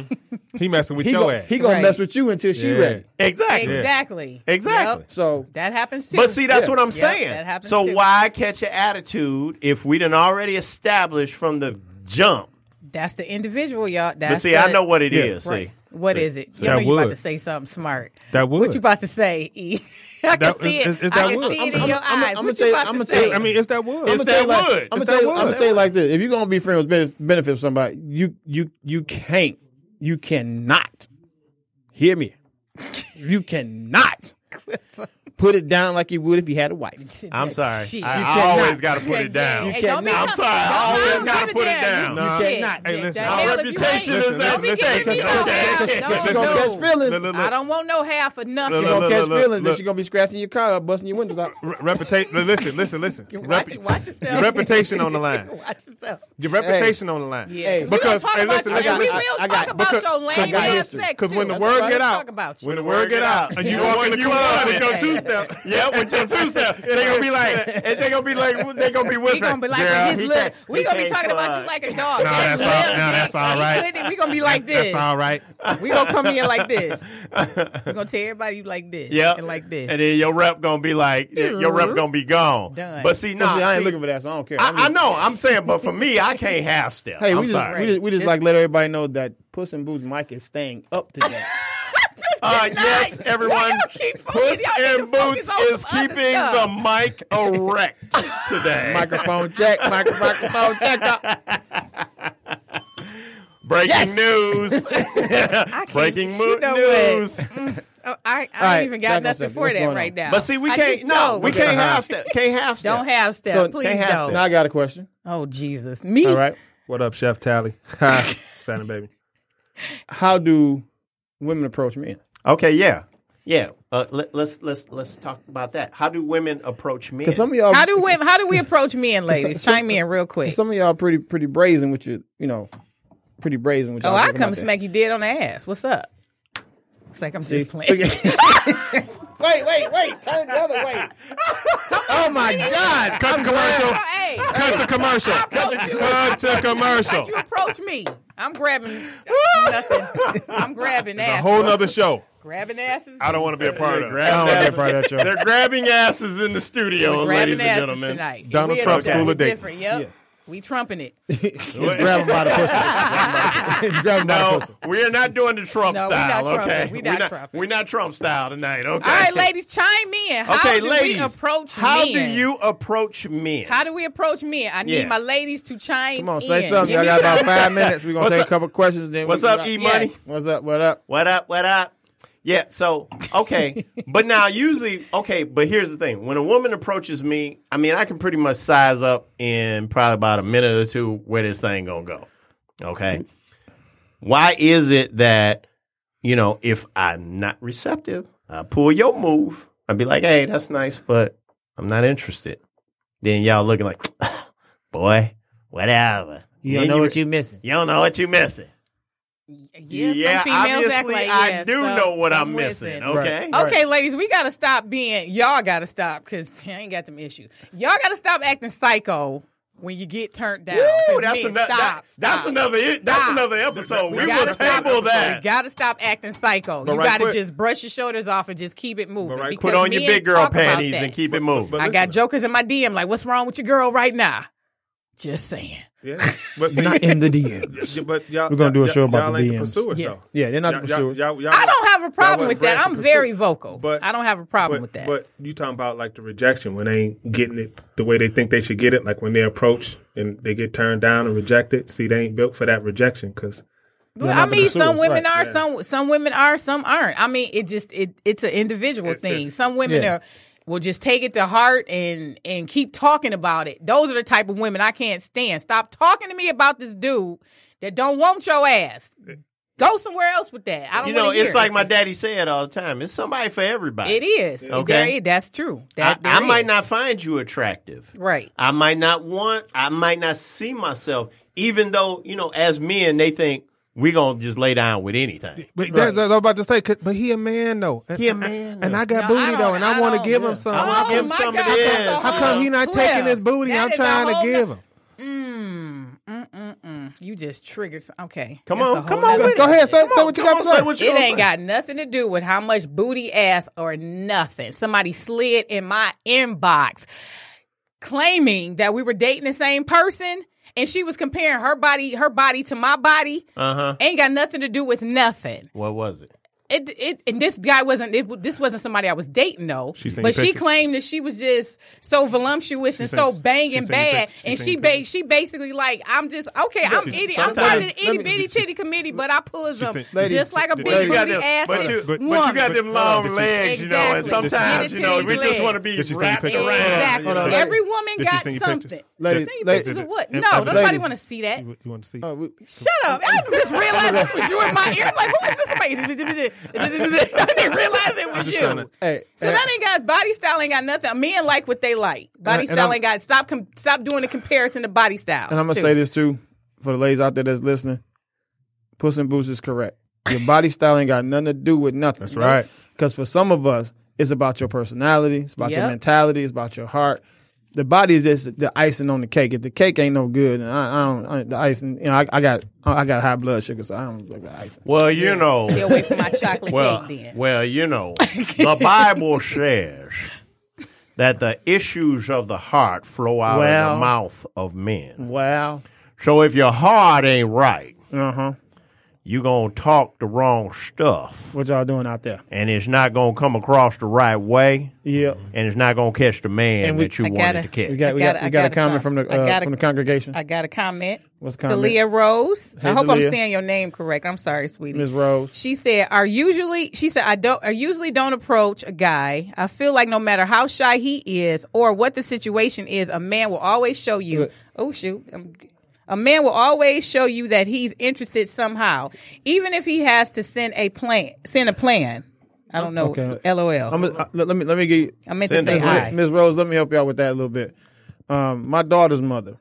Speaker 5: He messing with
Speaker 3: He
Speaker 5: your
Speaker 3: gonna,
Speaker 5: ass.
Speaker 3: he gonna
Speaker 4: Right.
Speaker 3: mess with you until she
Speaker 5: Yeah.
Speaker 3: ready.
Speaker 2: Exactly.
Speaker 4: Exactly.
Speaker 2: Exactly.
Speaker 4: Yep.
Speaker 3: So
Speaker 4: That happens too.
Speaker 2: But see, that's
Speaker 3: Yeah.
Speaker 2: what I'm
Speaker 4: Yep,
Speaker 2: saying.
Speaker 4: that happens
Speaker 2: So
Speaker 4: too.
Speaker 2: why catch an attitude if we done already established from the jump
Speaker 4: That's the individual, y'all. That's
Speaker 2: But see,
Speaker 4: the,
Speaker 2: I know what it
Speaker 3: Yeah.
Speaker 2: is.
Speaker 4: Right.
Speaker 2: See,
Speaker 4: What is it? You
Speaker 5: That
Speaker 4: know you about
Speaker 5: would.
Speaker 4: to say something smart.
Speaker 5: That would.
Speaker 4: What you about to say, E? I can
Speaker 5: That-
Speaker 4: see it.
Speaker 5: is- is
Speaker 4: I
Speaker 5: that
Speaker 4: can
Speaker 5: wood?
Speaker 4: see it
Speaker 3: I'm-
Speaker 4: in
Speaker 3: I'm-
Speaker 4: your
Speaker 3: I'm-
Speaker 4: eyes.
Speaker 3: I'm gonna
Speaker 4: What
Speaker 3: tell
Speaker 4: you
Speaker 3: you-
Speaker 4: about
Speaker 3: I'm
Speaker 4: to
Speaker 3: gonna tell
Speaker 4: say?
Speaker 3: you-
Speaker 5: I mean, it's that wood.
Speaker 2: It's
Speaker 3: I'm gonna tell you
Speaker 2: that
Speaker 3: like,
Speaker 2: wood.
Speaker 3: I'm gonna
Speaker 2: It's
Speaker 3: tell
Speaker 2: that
Speaker 3: you, I'm
Speaker 2: wood.
Speaker 3: gonna tell you like this. If you're gonna be friends with benefit, benefit with somebody, you you you can't, you cannot hear me. You cannot put it down like you would if you had a wife.
Speaker 2: I'm sorry.
Speaker 4: Shit.
Speaker 2: I,
Speaker 4: You
Speaker 2: I
Speaker 3: cannot.
Speaker 2: always got to put it down.
Speaker 3: You
Speaker 4: Hey, don't be
Speaker 3: cannot.
Speaker 2: I'm
Speaker 4: coming-
Speaker 2: sorry. I
Speaker 4: don't
Speaker 2: always
Speaker 4: come
Speaker 2: gotta
Speaker 4: give
Speaker 2: put it
Speaker 4: down.
Speaker 2: down.
Speaker 4: You
Speaker 5: No.
Speaker 4: shit.
Speaker 5: Hey,
Speaker 4: The
Speaker 5: listen,
Speaker 4: hell
Speaker 5: our
Speaker 4: if you
Speaker 2: reputation
Speaker 4: ain't-
Speaker 2: is at
Speaker 4: don't be
Speaker 2: stake.
Speaker 4: giving me no half.
Speaker 3: Because
Speaker 4: No,
Speaker 3: she gonna catch
Speaker 4: no.
Speaker 3: feelings.
Speaker 5: Look, look,
Speaker 4: I don't want no half or nothing.
Speaker 3: She
Speaker 5: Look,
Speaker 3: gonna
Speaker 5: look,
Speaker 3: catch
Speaker 5: look,
Speaker 3: feelings, then
Speaker 5: look.
Speaker 3: she gonna be scratching your car up, busting your windows out.
Speaker 5: Re- reputation. Listen, listen, listen.
Speaker 4: Watch,
Speaker 5: Rep-
Speaker 4: watch yourself.
Speaker 5: Your reputation on the line.
Speaker 4: Watch yourself.
Speaker 5: Your reputation on the line.
Speaker 4: Yeah,
Speaker 3: Hey,
Speaker 4: we gonna
Speaker 5: because-
Speaker 4: talk
Speaker 5: hey,
Speaker 4: about
Speaker 5: listen,
Speaker 4: you.
Speaker 5: listen,
Speaker 4: and we
Speaker 5: I-
Speaker 4: will
Speaker 3: I
Speaker 4: talk
Speaker 3: got-
Speaker 4: about
Speaker 5: because-
Speaker 4: your
Speaker 5: because
Speaker 4: lame
Speaker 5: when-
Speaker 4: ass sex
Speaker 5: Because when
Speaker 4: too.
Speaker 5: the
Speaker 4: That's
Speaker 5: word
Speaker 4: what
Speaker 5: get
Speaker 4: I'm
Speaker 5: out,
Speaker 4: talking about you.
Speaker 5: when the word get out, and you
Speaker 2: Yeah.
Speaker 5: walk in the
Speaker 2: You
Speaker 5: club
Speaker 2: want
Speaker 5: with
Speaker 2: it.
Speaker 5: your two step,
Speaker 2: Yeah, with your two step, they gonna be like, and they gonna be like, they gonna be
Speaker 4: We
Speaker 2: whispering.
Speaker 4: gonna be like
Speaker 2: "Girl,
Speaker 4: his
Speaker 2: he
Speaker 4: little.
Speaker 2: can't-
Speaker 4: We
Speaker 2: he
Speaker 4: gonna be
Speaker 2: can't
Speaker 4: talking about
Speaker 2: fly."
Speaker 4: you like a dog.
Speaker 5: No, that's all- no, that's all right.
Speaker 4: We gonna be like this.
Speaker 5: that's all right.
Speaker 4: We gonna come in like this. We gonna tell everybody you like this.
Speaker 2: Yeah,
Speaker 4: and like this.
Speaker 2: and then your rep gonna be like, your rep gonna be gone.
Speaker 4: Done.
Speaker 2: But see, no,
Speaker 3: See, I ain't
Speaker 2: see,
Speaker 3: looking for that, so I don't care.
Speaker 2: I,
Speaker 3: I'm
Speaker 2: I
Speaker 3: just-
Speaker 2: know. I'm saying, but for me, I can't half step.
Speaker 3: Hey,
Speaker 2: I'm
Speaker 3: we just,
Speaker 2: sorry.
Speaker 3: we just we just
Speaker 4: Just-
Speaker 3: like let everybody know that Puss in Boots Mike is staying up today.
Speaker 2: Uh, yes,
Speaker 4: Why
Speaker 2: everyone.
Speaker 4: y'all keep focusing?
Speaker 2: Puss
Speaker 4: Y'all need to
Speaker 2: in Boots
Speaker 4: focus on
Speaker 2: is
Speaker 4: some other
Speaker 2: keeping
Speaker 4: stuff.
Speaker 2: the mic erect today.
Speaker 3: microphone check, micro, microphone check. Up.
Speaker 2: Breaking
Speaker 3: Yes.
Speaker 2: news.
Speaker 4: I can't-
Speaker 2: Breaking
Speaker 4: you
Speaker 2: mo-
Speaker 4: know what?
Speaker 2: news.
Speaker 4: Oh, I, I ain't
Speaker 3: right,
Speaker 4: even
Speaker 3: back
Speaker 4: got
Speaker 3: on
Speaker 4: nothing
Speaker 3: subject.
Speaker 4: for
Speaker 3: What's
Speaker 4: that
Speaker 3: going
Speaker 4: right
Speaker 3: on?
Speaker 4: now.
Speaker 2: But see, we
Speaker 4: I
Speaker 2: can't.
Speaker 4: just
Speaker 2: No,
Speaker 4: know.
Speaker 2: we can't half step. Can't half step.
Speaker 4: Don't have step.
Speaker 2: So,
Speaker 4: Please
Speaker 2: can't have
Speaker 4: don't.
Speaker 2: step.
Speaker 3: Now I got a question.
Speaker 4: Oh Jesus, me.
Speaker 3: All right,
Speaker 5: What up, Chef Tally? Santa baby.
Speaker 3: how do women approach men?
Speaker 2: Okay, yeah, yeah. Uh, let, let's let's let's talk about that. How do women approach men?
Speaker 3: Because some of y'all,
Speaker 4: How do women? How do we approach men, ladies?
Speaker 3: some-
Speaker 4: Chime in real quick.
Speaker 3: some of y'all pretty pretty brazen with your, you know, pretty brazen with.
Speaker 4: Oh,
Speaker 3: y'all
Speaker 4: I
Speaker 3: talking
Speaker 4: come
Speaker 3: about that.
Speaker 4: smack you dead on the ass. What's up? It's like I'm
Speaker 3: See?
Speaker 4: just playing.
Speaker 3: wait, wait, wait! Turn it the other way. Oh my God!
Speaker 5: Cut the commercial.
Speaker 4: Hey,
Speaker 5: Cut the commercial.
Speaker 4: Cut the-
Speaker 5: Cut the commercial.
Speaker 4: like you approach me. I'm grabbing nothing. I'm grabbing
Speaker 5: A
Speaker 4: ass.
Speaker 5: whole nother show.
Speaker 4: Grabbing asses.
Speaker 5: I don't want to be a part of it.
Speaker 2: Grab
Speaker 3: I don't wanna be a
Speaker 2: asses.
Speaker 3: part of that show.
Speaker 2: They're grabbing asses in the studio,
Speaker 4: We're
Speaker 2: ladies
Speaker 4: grabbing
Speaker 2: and
Speaker 4: asses
Speaker 2: gentlemen.
Speaker 4: tonight.
Speaker 5: Donald
Speaker 4: We
Speaker 5: Trump
Speaker 4: okay.
Speaker 5: School of Dating.
Speaker 4: Different. Yep.
Speaker 3: Yeah.
Speaker 4: We trumping it.
Speaker 3: Just grab him by the pussy. Just grab him by the
Speaker 2: No,
Speaker 3: pussy.
Speaker 2: we are not doing the Trump
Speaker 4: No, we
Speaker 2: style.
Speaker 4: not trumping.
Speaker 2: Okay,
Speaker 4: We not
Speaker 2: we're not,
Speaker 4: trumping.
Speaker 2: we're not Trump style tonight. Okay.
Speaker 4: All right, ladies, chime in. How
Speaker 2: Okay,
Speaker 4: do
Speaker 2: ladies,
Speaker 4: we approach
Speaker 2: how
Speaker 4: men?
Speaker 2: do you approach men?
Speaker 4: How do we approach men? I need
Speaker 2: Yeah.
Speaker 4: my ladies to chime
Speaker 3: Come on,
Speaker 4: in.
Speaker 3: say something.
Speaker 4: Give
Speaker 3: Y'all
Speaker 4: me
Speaker 3: got about
Speaker 4: some-
Speaker 3: five minutes. We're gonna
Speaker 2: What's
Speaker 3: take
Speaker 2: up?
Speaker 3: a couple questions. Then
Speaker 2: What's
Speaker 3: we-
Speaker 2: up, E Money?
Speaker 4: Yes.
Speaker 3: What's up? What up?
Speaker 2: What up? What up? Yeah, so, okay. But now, usually, okay, but here's the thing. When a woman approaches me, I mean, I can pretty much size up in probably about a minute or two where this thing gonna go. Okay? Why is it that, you know, if I'm not receptive, I pull your move, I'd be like, hey, that's nice, but I'm not interested. Then y'all looking like, boy, whatever.
Speaker 3: You
Speaker 2: Then
Speaker 3: don't know what you missing.
Speaker 2: You don't know what you missing.
Speaker 4: Yeah,
Speaker 2: Yeah,
Speaker 4: some females
Speaker 2: obviously,
Speaker 4: act like,
Speaker 2: I
Speaker 4: yeah,
Speaker 2: do
Speaker 4: some-
Speaker 2: know what
Speaker 4: some
Speaker 2: I'm missing.
Speaker 4: listen.
Speaker 2: Okay,
Speaker 3: Right.
Speaker 4: Okay, ladies, we gotta stop being. Y'all gotta stop because I ain't got them issues. Y'all gotta stop acting psycho when you get turned down. 'Cause
Speaker 2: Woo, that's,
Speaker 4: men,
Speaker 2: ano-
Speaker 4: stop,
Speaker 2: that- that's
Speaker 4: stop.
Speaker 2: another. That's
Speaker 4: Stop.
Speaker 2: another episode. We,
Speaker 4: We
Speaker 2: will
Speaker 4: gotta stop.
Speaker 2: table
Speaker 4: We
Speaker 2: that.
Speaker 4: gotta stop acting psycho.
Speaker 5: But
Speaker 4: you
Speaker 5: right
Speaker 4: gotta
Speaker 5: quick-
Speaker 4: just brush your shoulders off and just keep it moving.
Speaker 5: But right-
Speaker 4: because
Speaker 2: Put on your
Speaker 4: men
Speaker 2: big girl
Speaker 4: talk about
Speaker 2: panties
Speaker 4: that.
Speaker 2: and keep it moving.
Speaker 5: But
Speaker 4: I got
Speaker 5: listen,
Speaker 4: jokers in my D M like, "What's wrong with your girl right now?" Just saying.
Speaker 5: Yeah, but see,
Speaker 3: Not in the D Ms.
Speaker 5: yeah, but y'all,
Speaker 3: We're gonna do a
Speaker 5: y'all-
Speaker 3: show about
Speaker 5: y'all
Speaker 3: the
Speaker 5: ain't
Speaker 3: D Ms.
Speaker 5: pursuers,
Speaker 4: Yeah.
Speaker 5: though.
Speaker 3: Yeah, they're not
Speaker 5: Y'all-
Speaker 3: the
Speaker 5: y'all-
Speaker 3: pursuers.
Speaker 5: y'all- y'all-
Speaker 4: I don't have a problem
Speaker 5: y'all
Speaker 4: with
Speaker 5: wasn't
Speaker 4: that.
Speaker 5: bred to
Speaker 4: I'm
Speaker 5: pursue.
Speaker 4: very vocal.
Speaker 5: But
Speaker 4: I don't have a problem
Speaker 5: but,
Speaker 4: with that.
Speaker 5: But you talking about like the rejection when they ain't getting it the way they think they should get it, like when they approach and they get turned down and rejected. See, they ain't built for that rejection because
Speaker 4: Well,
Speaker 3: You're
Speaker 4: I
Speaker 3: not the
Speaker 4: mean, some
Speaker 3: pursuers,
Speaker 4: women
Speaker 3: right,
Speaker 4: are,
Speaker 5: yeah.
Speaker 4: some some women are, some aren't. I mean, it just it it's an individual
Speaker 5: It-
Speaker 4: thing.
Speaker 5: it's-
Speaker 4: Some women
Speaker 3: Yeah.
Speaker 4: are will just take it to heart and and keep talking about it. Those are the type of women I can't stand. Stop talking to me about this dude that don't want your ass. Go somewhere else with that. I don't
Speaker 2: You know,
Speaker 4: wanna
Speaker 2: it's
Speaker 4: hear
Speaker 2: like
Speaker 4: it.
Speaker 2: my daddy said all the time. It's somebody for everybody.
Speaker 4: It is.
Speaker 2: Okay.
Speaker 4: There is. That's true. That,
Speaker 2: I, I
Speaker 4: there
Speaker 2: might
Speaker 4: is.
Speaker 2: not find you attractive.
Speaker 4: Right.
Speaker 2: I might not want. I might not see myself, even though you know, as men, they think we gonna just lay down with anything.
Speaker 5: But that's what I was about to say. 'Cause- But he a man though. And,
Speaker 2: He a man,
Speaker 5: and
Speaker 2: though.
Speaker 5: I got
Speaker 4: No,
Speaker 5: booty
Speaker 4: I don't-
Speaker 5: though, and I,
Speaker 4: I
Speaker 5: want to
Speaker 4: don't-
Speaker 5: give
Speaker 4: yeah.
Speaker 5: him some.
Speaker 2: I wanna
Speaker 4: Oh,
Speaker 2: give him
Speaker 4: my
Speaker 2: some of
Speaker 4: God,
Speaker 2: this.
Speaker 4: that's a
Speaker 5: How come he not
Speaker 4: Cliff,
Speaker 5: taking his booty?
Speaker 4: that
Speaker 5: I'm
Speaker 4: is a
Speaker 5: trying to
Speaker 4: whole
Speaker 5: give
Speaker 4: no-
Speaker 5: him.
Speaker 4: Mm, mm, mm, mm. You just triggered. Some, okay.
Speaker 2: Come
Speaker 4: That's
Speaker 2: on,
Speaker 4: a whole
Speaker 2: come on
Speaker 4: nother
Speaker 2: with it.
Speaker 5: Go ahead, say,
Speaker 2: Come
Speaker 5: say
Speaker 2: on,
Speaker 5: what you
Speaker 2: come
Speaker 5: got
Speaker 2: on,
Speaker 5: to say.
Speaker 2: say what you
Speaker 4: It
Speaker 2: gonna
Speaker 4: ain't
Speaker 2: say.
Speaker 4: got nothing to do with how much booty, ass, or nothing. Somebody slid in my inbox claiming that we were dating the same person, and she was comparing her body, her body to my body.
Speaker 2: Uh huh.
Speaker 4: Ain't got nothing to do with nothing.
Speaker 2: What was it?
Speaker 4: It, it and this guy wasn't it, this wasn't somebody I was dating though,
Speaker 5: She seen
Speaker 4: but
Speaker 5: your
Speaker 4: she
Speaker 5: pictures?
Speaker 4: claimed that she was just so voluptuous and
Speaker 5: seen-
Speaker 4: so
Speaker 5: she
Speaker 4: banging
Speaker 5: seen your
Speaker 4: bad,
Speaker 5: pic- she
Speaker 4: and
Speaker 5: seen
Speaker 4: she
Speaker 5: your
Speaker 4: ba-
Speaker 5: pictures?
Speaker 4: she basically like I'm just okay. I'm
Speaker 2: She-
Speaker 4: itty. I'm
Speaker 2: sometimes-
Speaker 4: part of the
Speaker 3: let
Speaker 4: itty
Speaker 3: me-
Speaker 4: bitty titty committee, but I pull them
Speaker 5: seen-
Speaker 3: Ladies,
Speaker 4: just like a
Speaker 5: but
Speaker 4: big
Speaker 2: But you got
Speaker 4: booty
Speaker 2: them,
Speaker 4: ass.
Speaker 2: but you,
Speaker 5: But-
Speaker 2: but you
Speaker 4: woman.
Speaker 2: got them
Speaker 5: But- hold on,
Speaker 2: long
Speaker 5: did she-
Speaker 2: legs, you know, and
Speaker 4: Exactly.
Speaker 2: sometimes, you know,
Speaker 4: Titty
Speaker 2: we just
Speaker 4: legs.
Speaker 2: want to be
Speaker 5: Did she send you
Speaker 2: wrapped
Speaker 5: pictures?
Speaker 2: around.
Speaker 4: Exactly.
Speaker 3: Hold on,
Speaker 4: Every woman
Speaker 5: Did she
Speaker 4: got
Speaker 5: send you
Speaker 4: something.
Speaker 5: pictures?
Speaker 3: Ladies,
Speaker 4: Send you
Speaker 3: ladies,
Speaker 4: pictures of what?
Speaker 5: and-
Speaker 4: No,
Speaker 5: and-
Speaker 4: nobody
Speaker 3: ladies.
Speaker 4: want to see that.
Speaker 5: You, you want to see?
Speaker 3: uh, we,
Speaker 4: Shut up! I just realized this was you in my ear. I'm like, who is this? Somebody- I didn't realize it was
Speaker 5: just
Speaker 4: you.
Speaker 5: trying to-
Speaker 3: hey,
Speaker 4: So
Speaker 3: hey,
Speaker 4: that ain't got body style ain't got nothing. Men like what they like. Body
Speaker 3: And- and
Speaker 4: style
Speaker 3: I'm-
Speaker 4: ain't got stop com- stop doing the comparison to body style.
Speaker 3: and I'm gonna say this too for the ladies out there that's listening. Puss in Boots is correct. Your body style ain't got nothing to do with nothing.
Speaker 5: That's right.
Speaker 3: Because for some of us, it's about your personality, it's about your
Speaker 4: Yep.
Speaker 3: mentality, it's about your heart. The body is just the icing on the cake. If the cake ain't no good, and I, I don't, I, the icing, you know, I, I got, I got high blood sugar, so I don't like the icing.
Speaker 2: Well, you know,
Speaker 4: Stay away from my chocolate
Speaker 2: well,
Speaker 4: cake then.
Speaker 2: well, you know, the Bible says that the issues of the heart flow out
Speaker 3: Well.
Speaker 2: of the mouth of men.
Speaker 3: Wow.
Speaker 2: So if your heart ain't right,
Speaker 3: Uh huh.
Speaker 2: you gonna talk the wrong stuff,
Speaker 3: What y'all doing out there?
Speaker 2: and it's not gonna come across the right way,
Speaker 3: Yeah.
Speaker 2: and it's not gonna catch the man
Speaker 3: And we-
Speaker 2: that you
Speaker 4: I
Speaker 2: wanted
Speaker 4: gotta-
Speaker 2: to catch.
Speaker 3: We got, we
Speaker 4: I
Speaker 3: got,
Speaker 4: gotta-
Speaker 3: we
Speaker 4: I
Speaker 3: got a
Speaker 4: gotta
Speaker 3: comment
Speaker 4: stop.
Speaker 3: from the
Speaker 4: I
Speaker 3: uh,
Speaker 4: gotta-
Speaker 3: from the congregation.
Speaker 4: I got a comment.
Speaker 3: What's the
Speaker 4: to
Speaker 3: comment?
Speaker 4: Leah Rose. I
Speaker 3: Hey,
Speaker 4: hope I'm
Speaker 3: Leah.
Speaker 4: saying your name correct. I'm sorry, sweetie.
Speaker 3: Miz Rose.
Speaker 4: She said, "Are usually," she said, "I don't. I usually don't approach a guy. I feel like no matter how shy he is or what the situation is, a man will always show you.
Speaker 3: Good.
Speaker 4: Oh shoot." Um, A man will always show you that he's interested somehow, even if he has to send a plan. Send a plan. I don't know.
Speaker 3: Okay.
Speaker 4: LOL.
Speaker 3: I'm, uh, let, let me let me get you,
Speaker 4: I meant
Speaker 2: Send
Speaker 4: to say
Speaker 2: us
Speaker 4: hi.
Speaker 3: Miz Rose. Let me help you out with that a little bit. Um, my daughter's mother.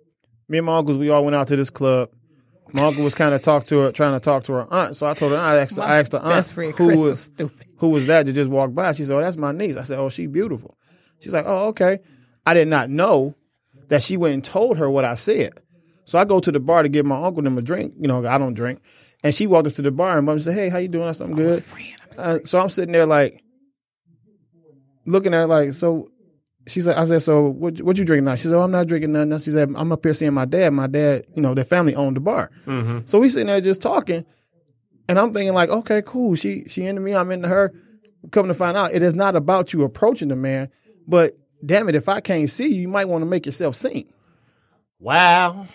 Speaker 3: Me and my uncles, we all went out to this club. My uncle was kind of talk to her, trying to talk to her aunt. So I told her, I asked, I asked her aunt
Speaker 4: Best friend,
Speaker 3: who
Speaker 4: Crystal,
Speaker 3: was
Speaker 4: stupid.
Speaker 3: who was that that just walked by. She said, "Oh, that's my niece." I said, "Oh, she beautiful." She's like, "Oh, okay." I did not know that she went and told her what I said. So I go to the bar to give my uncle them a drink. You know, I don't drink. And she walked up to the bar and mom said, "Hey, how you doing? Something good?" Uh, so I'm sitting there like looking at her like, so she said, I said, "So what what you drinking now?" She said, "Oh, I'm not drinking nothing." She said, "I'm up here seeing my dad. My dad, you know, their family owned the bar."
Speaker 2: Mm-hmm.
Speaker 3: So we sitting there just talking, and I'm thinking like, okay, cool. She she into me, I'm into her. Coming to find out, it is not about you approaching the man, but damn it, if I can't see you, you might want to make yourself seen.
Speaker 2: Wow.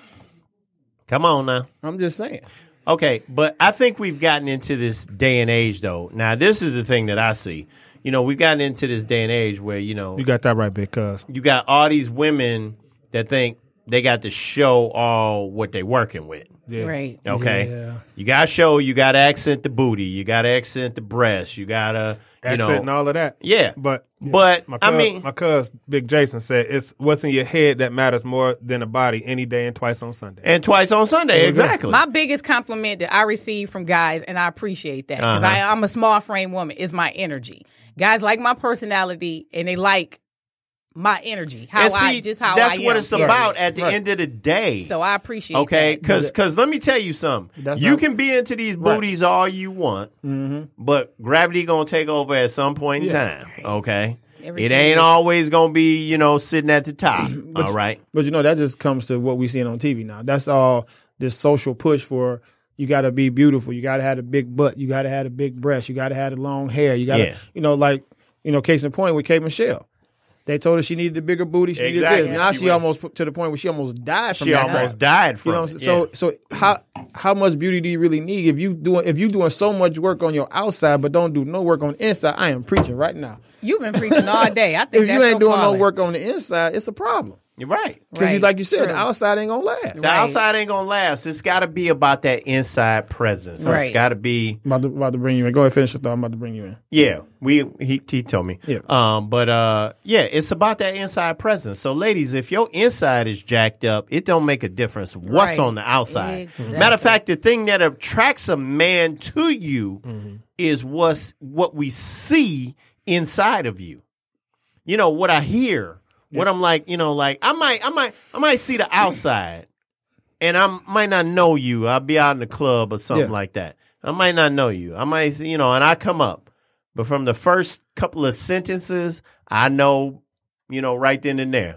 Speaker 2: Come on now.
Speaker 3: I'm just saying.
Speaker 2: Okay, but I think we've gotten into this day and age, though. Now, this is the thing that I see. You know, we've gotten into this day and age where, you know,
Speaker 5: You got that right, big cuz.
Speaker 2: you got all these women that think they got to show all what they working with.
Speaker 5: Yeah.
Speaker 4: Right.
Speaker 2: Okay,
Speaker 3: Yeah.
Speaker 2: you got to show, you got to accent the booty, you got to accent the breast, you got to, you
Speaker 5: Accent
Speaker 2: know,
Speaker 5: and all of that.
Speaker 2: yeah.
Speaker 5: But
Speaker 2: But
Speaker 5: my
Speaker 2: I
Speaker 5: cuz,
Speaker 2: mean,
Speaker 5: my cuz Big Jason said it's what's in your head that matters more than the body any day and twice on Sunday.
Speaker 2: and twice on Sunday, exactly.
Speaker 4: My biggest compliment that I receive from guys, and I appreciate that because
Speaker 2: Uh-huh.
Speaker 4: I'm a small frame woman, is my energy. Guys like my personality, and they like my energy. How
Speaker 2: and see,
Speaker 4: I just how
Speaker 2: that's
Speaker 4: I am.
Speaker 2: what it's
Speaker 4: period.
Speaker 2: about at the
Speaker 3: Right.
Speaker 2: end of the day.
Speaker 4: So I appreciate
Speaker 2: Okay,
Speaker 4: that.
Speaker 2: because because let me tell you something.
Speaker 3: That's
Speaker 2: You
Speaker 3: not-
Speaker 2: can be into these booties all you want, but gravity gonna take over at some point in time. Okay,
Speaker 4: Everything
Speaker 2: it ain't
Speaker 4: is-
Speaker 2: always gonna be you know sitting at the top. all right,
Speaker 3: But you know, that just comes to what we seeing on T V now. That's all this social push for you got to be beautiful. You got to have a big butt. You got to have a big breast. You got to have the long hair. You got to,
Speaker 2: Yeah.
Speaker 3: you know, like, you know, case in point with Kate Michelle. They told her she needed a bigger booty. She
Speaker 2: Exactly.
Speaker 3: needed this. Now
Speaker 2: She
Speaker 3: she,
Speaker 2: went-
Speaker 3: almost put to the point where she almost died from
Speaker 2: she
Speaker 3: that
Speaker 2: almost
Speaker 3: crap.
Speaker 2: died from
Speaker 3: You know,
Speaker 2: it.
Speaker 3: so
Speaker 2: yeah.
Speaker 3: so how how much beauty do you really need if you doing if you doing so much work on your outside but don't do no work on the inside? I am preaching right now.
Speaker 4: You've been preaching all day. I think
Speaker 3: If
Speaker 4: that's
Speaker 3: you ain't
Speaker 4: your
Speaker 3: doing
Speaker 4: calling.
Speaker 3: no work on the inside, it's a problem.
Speaker 2: You're right.
Speaker 3: Because
Speaker 4: Right.
Speaker 3: like you said,
Speaker 4: True.
Speaker 3: the outside ain't gonna last.
Speaker 2: The
Speaker 4: Right.
Speaker 2: outside ain't gonna last. It's got to be about that inside presence. It's
Speaker 4: Right.
Speaker 2: got to be.
Speaker 3: I'm about to, about to bring you in. Go ahead, finish your thought. I'm about to bring you in.
Speaker 2: Yeah, we he he told me.
Speaker 3: Yeah.
Speaker 2: Um, but uh, yeah, it's about that inside presence. So, ladies, if your inside is jacked up, it don't make a difference what's
Speaker 4: Right.
Speaker 2: on the outside.
Speaker 4: Exactly.
Speaker 2: Matter of fact, the thing that attracts a man to you
Speaker 3: Mm-hmm.
Speaker 2: is what's what we see inside of you. You know what I hear. What I'm like, you know, like I might, I might, I might see the outside, and I might not know you. I'll be out in the club or something
Speaker 3: Yeah.
Speaker 2: like that. I might not know you. I might, you know, and I come up, but from the first couple of sentences, I know, you know, right then and there.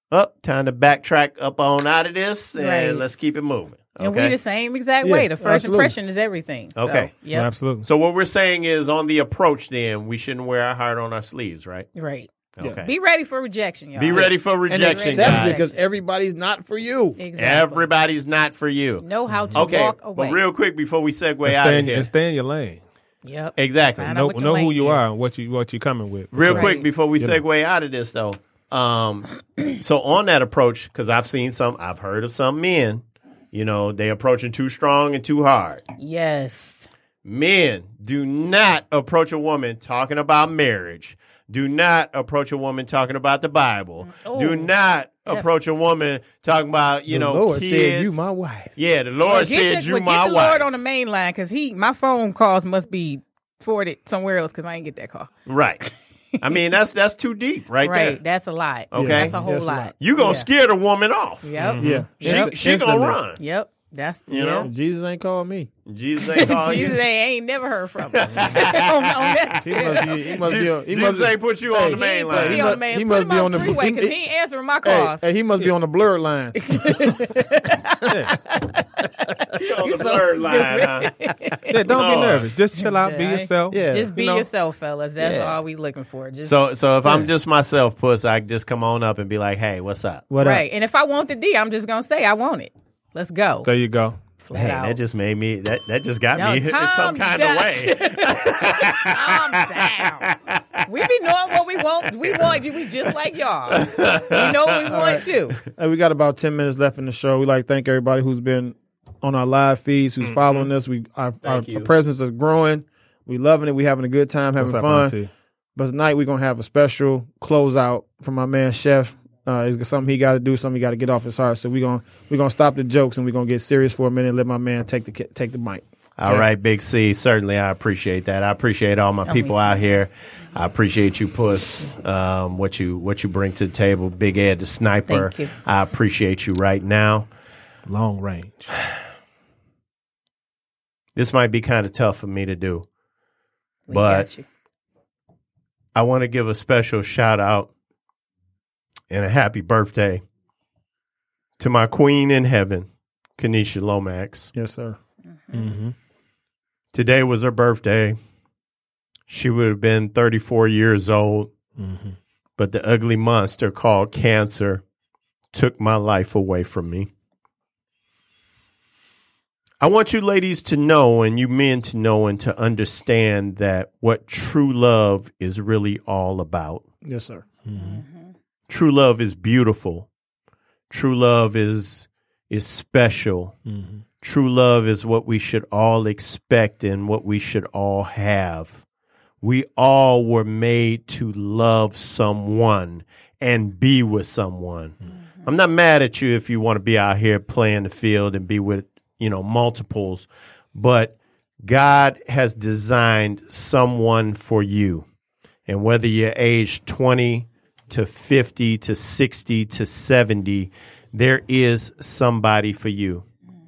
Speaker 2: up, time to backtrack up on out of this, and
Speaker 4: Right.
Speaker 2: let's keep it moving.
Speaker 4: And we
Speaker 2: Okay.
Speaker 4: the same exact
Speaker 3: Yeah,
Speaker 4: way. The first
Speaker 3: absolutely.
Speaker 4: impression is everything. So,
Speaker 2: Okay.
Speaker 4: Yep.
Speaker 5: Absolutely.
Speaker 2: So what we're saying is, on the approach, then we shouldn't wear our heart on our sleeves, right?
Speaker 4: Right.
Speaker 2: Okay.
Speaker 4: Be ready for rejection, y'all.
Speaker 2: Be ready for
Speaker 3: And
Speaker 2: rejection,
Speaker 3: accept it
Speaker 2: guys.
Speaker 3: because everybody's not for you.
Speaker 4: Exactly.
Speaker 2: Everybody's not for you.
Speaker 4: Know how to
Speaker 2: Okay,
Speaker 4: walk away.
Speaker 2: but real quick before we segue
Speaker 5: And
Speaker 2: out
Speaker 5: stay,
Speaker 2: of
Speaker 5: in,
Speaker 2: here,
Speaker 5: and stay in your lane.
Speaker 4: Yep.
Speaker 2: exactly.
Speaker 4: Find out
Speaker 5: Know,
Speaker 4: what your
Speaker 5: know who
Speaker 4: lane
Speaker 5: you
Speaker 4: is.
Speaker 5: are and what you what you coming with.
Speaker 2: Real
Speaker 4: Right.
Speaker 2: quick before we
Speaker 5: You know.
Speaker 2: segue out of this, though. Um, so on that approach, because I've seen some, I've heard of some men. You know, they approaching too strong and too hard.
Speaker 4: Yes.
Speaker 2: Men, do not approach a woman talking about marriage. Do not approach a woman talking about the Bible.
Speaker 4: Oh,
Speaker 2: do not approach a woman talking about, you
Speaker 3: The
Speaker 2: know,
Speaker 3: Lord
Speaker 2: kids.
Speaker 3: said, "You my wife."
Speaker 2: Yeah, the Lord
Speaker 4: Well, get
Speaker 2: said
Speaker 4: the,
Speaker 2: you
Speaker 4: well,
Speaker 2: my
Speaker 4: get the
Speaker 2: wife.
Speaker 4: Lord on the main line because he my phone calls must be forwarded somewhere else because I ain't get that call.
Speaker 2: Right. I mean, that's that's too deep right,
Speaker 4: Right.
Speaker 2: there.
Speaker 4: That's a lot.
Speaker 2: Okay.
Speaker 4: That's a whole
Speaker 3: That's a
Speaker 4: lot.
Speaker 3: lot.
Speaker 2: You gonna
Speaker 4: Yeah.
Speaker 2: scare the woman off.
Speaker 4: Yep.
Speaker 3: Yeah.
Speaker 2: She,
Speaker 3: Insta-
Speaker 2: she gonna
Speaker 3: instantly.
Speaker 2: run.
Speaker 4: Yep. That's
Speaker 2: You
Speaker 4: yeah.
Speaker 2: know?
Speaker 3: Jesus ain't called me.
Speaker 2: Jesus ain't calling
Speaker 4: Jesus
Speaker 2: you.
Speaker 4: ain't, ain't never heard from him. on, on that.
Speaker 3: He must be. He must be. On, he
Speaker 2: Jesus
Speaker 3: must
Speaker 2: ain't put you on
Speaker 3: Hey,
Speaker 2: the
Speaker 4: He
Speaker 2: main
Speaker 4: ain't put
Speaker 2: line.
Speaker 4: me
Speaker 3: He
Speaker 4: on
Speaker 3: must-
Speaker 4: the man.
Speaker 3: he
Speaker 4: Put
Speaker 3: must
Speaker 4: him
Speaker 3: be
Speaker 4: on
Speaker 3: on the-
Speaker 4: three way because
Speaker 3: he-
Speaker 4: he ain't answering my
Speaker 3: Hey,
Speaker 4: calls.
Speaker 3: hey, he must be on the blurred line.
Speaker 2: On
Speaker 4: You
Speaker 2: the
Speaker 4: so
Speaker 2: blurred line, huh?
Speaker 5: Yeah, don't be
Speaker 2: Lord.
Speaker 5: nervous. Just chill out. Be
Speaker 4: Yeah.
Speaker 5: yourself.
Speaker 3: Yeah.
Speaker 4: Just be
Speaker 5: You know?
Speaker 4: yourself, fellas. That's
Speaker 3: Yeah.
Speaker 4: all we looking for. Just
Speaker 2: So, so if I'm just myself, puss, I can just come on up and be like, "Hey, what's up?"
Speaker 3: What
Speaker 4: right. And if I want the D, I'm just gonna say I want it. Let's go.
Speaker 5: There you go.
Speaker 4: Flat
Speaker 2: Man,
Speaker 4: out.
Speaker 2: that just made me. That that just got
Speaker 4: No,
Speaker 2: me in
Speaker 4: calm
Speaker 2: some kind
Speaker 4: down.
Speaker 2: of way.
Speaker 4: Calm down. We be knowing what we want. We want you. We just like y'all. We know what we want too.
Speaker 3: Hey, we got about ten minutes left in the show. We like to thank everybody who's been on our live feeds, who's following us. We our, our,
Speaker 2: you.
Speaker 3: our presence is growing. We loving it. We having a good time, having
Speaker 5: What's up,
Speaker 3: fun.
Speaker 5: Auntie?
Speaker 3: But tonight we're gonna have a special closeout from my man Chef. Uh, it's something he got to do, something he got to get off his heart. So we're gonna we're gonna stop the jokes and we're gonna get serious for a minute and let my man take the ki- take the mic.
Speaker 2: All right, Big C. Certainly, I appreciate that. I appreciate all my
Speaker 4: Oh,
Speaker 2: people
Speaker 4: me too.
Speaker 2: out here. I appreciate you, Puss. Um, what you what you bring to the table, Big Ed, the sniper.
Speaker 4: Thank you.
Speaker 2: I appreciate you right now.
Speaker 5: Long range.
Speaker 2: This might be kind of tough for me to do,
Speaker 4: We
Speaker 2: but
Speaker 4: got you.
Speaker 2: I want to give a special shout out and a happy birthday to my queen in heaven, Kenesha Lomax.
Speaker 3: Yes, sir.
Speaker 5: Mm-hmm.
Speaker 2: Today was her birthday. She would have been thirty-four years old,
Speaker 5: Mm-hmm.
Speaker 2: but the ugly monster called cancer took my life away from me. I want you ladies to know and you men to know and to understand that what true love is really all about.
Speaker 3: Yes, sir.
Speaker 2: True love is beautiful. True love is is special.
Speaker 5: Mm-hmm.
Speaker 2: True love is what we should all expect and what we should all have. We all were made to love someone and be with someone. I'm not mad at you if you want to be out here playing the field and be with, you know, multiples, but God has designed someone for you. And whether you're aged twenty to fifty to sixty to seventy, there is somebody for you.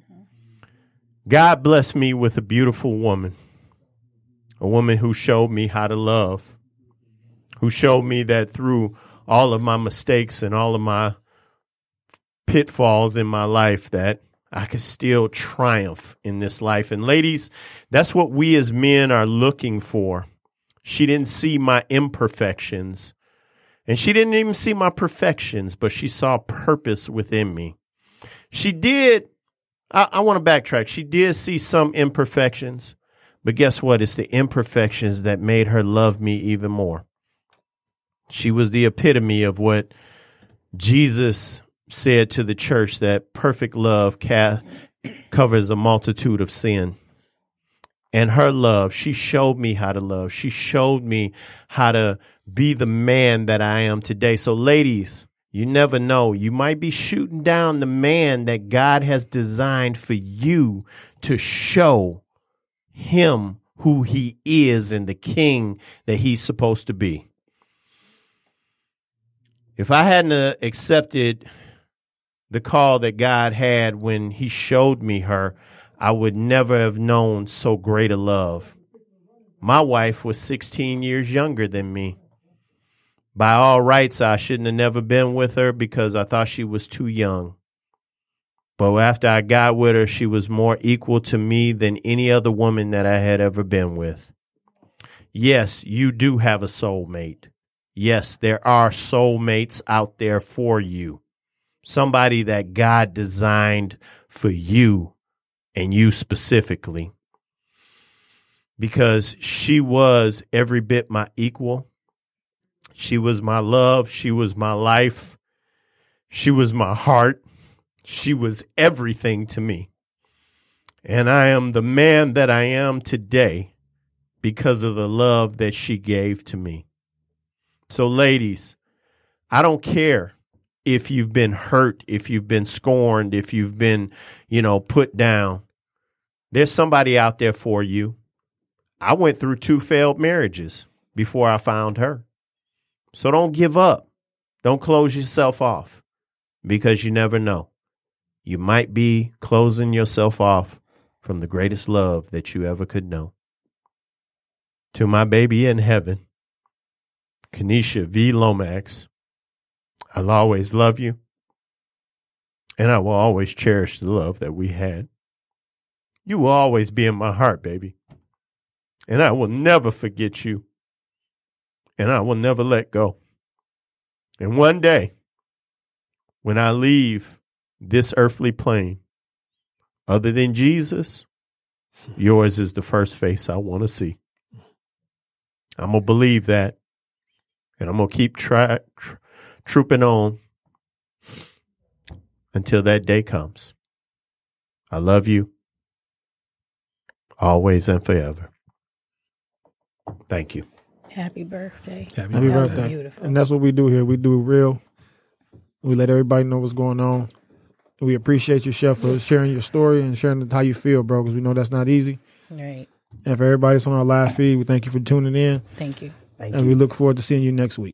Speaker 2: God blessed me with a beautiful woman, a woman who showed me how to love, who showed me that through all of my mistakes and all of my pitfalls in my life that I could still triumph in this life. And ladies, that's what we as men are looking for. She didn't see my imperfections, and she didn't even see my perfections, but she saw purpose within me. She did, I, I want to backtrack. She did see some imperfections, but guess what? It's the imperfections that made her love me even more. She was the epitome of what Jesus said to the church, that perfect love ca- covers a multitude of sin. And her love, she showed me how to love. She showed me how to be the man that I am today. So ladies, you never know. You might be shooting down the man that God has designed for you to show him who he is and the king that he's supposed to be. If I hadn't uh, accepted the call that God had when he showed me her, I would never have known so great a love. My wife was sixteen years younger than me, By all rights, I shouldn't have never been with her because I thought she was too young. But after I got with her, she was more equal to me than any other woman that I had ever been with. Yes, you do have a soulmate. Yes, there are soulmates out there for you. Somebody that God designed for you and you specifically. Because she was every bit my equal. She was my love. She was my life. She was my heart. She was everything to me. And I am the man that I am today because of the love that she gave to me. So, ladies, I don't care if you've been hurt, if you've been scorned, if you've been, you know, put down. There's somebody out there for you. I went through two failed marriages before I found her. So don't give up. Don't close yourself off because you never know. You might be closing yourself off from the greatest love that you ever could know. To my baby in heaven, Kenesha V. Lomax, I'll always love you, and I will always cherish the love that we had. You will always be in my heart, baby, and I will never forget you, and I will never let go. And one day, when I leave this earthly plane, other than Jesus, yours is the first face I want to see. I'm going to believe that, and I'm going to keep tra- tr- trooping on until that day comes. I love you always and forever. Thank you.
Speaker 4: Happy birthday.
Speaker 3: Happy
Speaker 4: That was
Speaker 3: birthday.
Speaker 4: beautiful.
Speaker 3: And that's what we do here. We do it real. We let everybody know what's going on. We appreciate you, Chef, for sharing your story and sharing how you feel, bro, because we know that's not easy.
Speaker 4: Right.
Speaker 3: And for everybody that's on our live feed, we thank you for tuning in.
Speaker 4: Thank you.
Speaker 3: And we look forward to seeing you next week.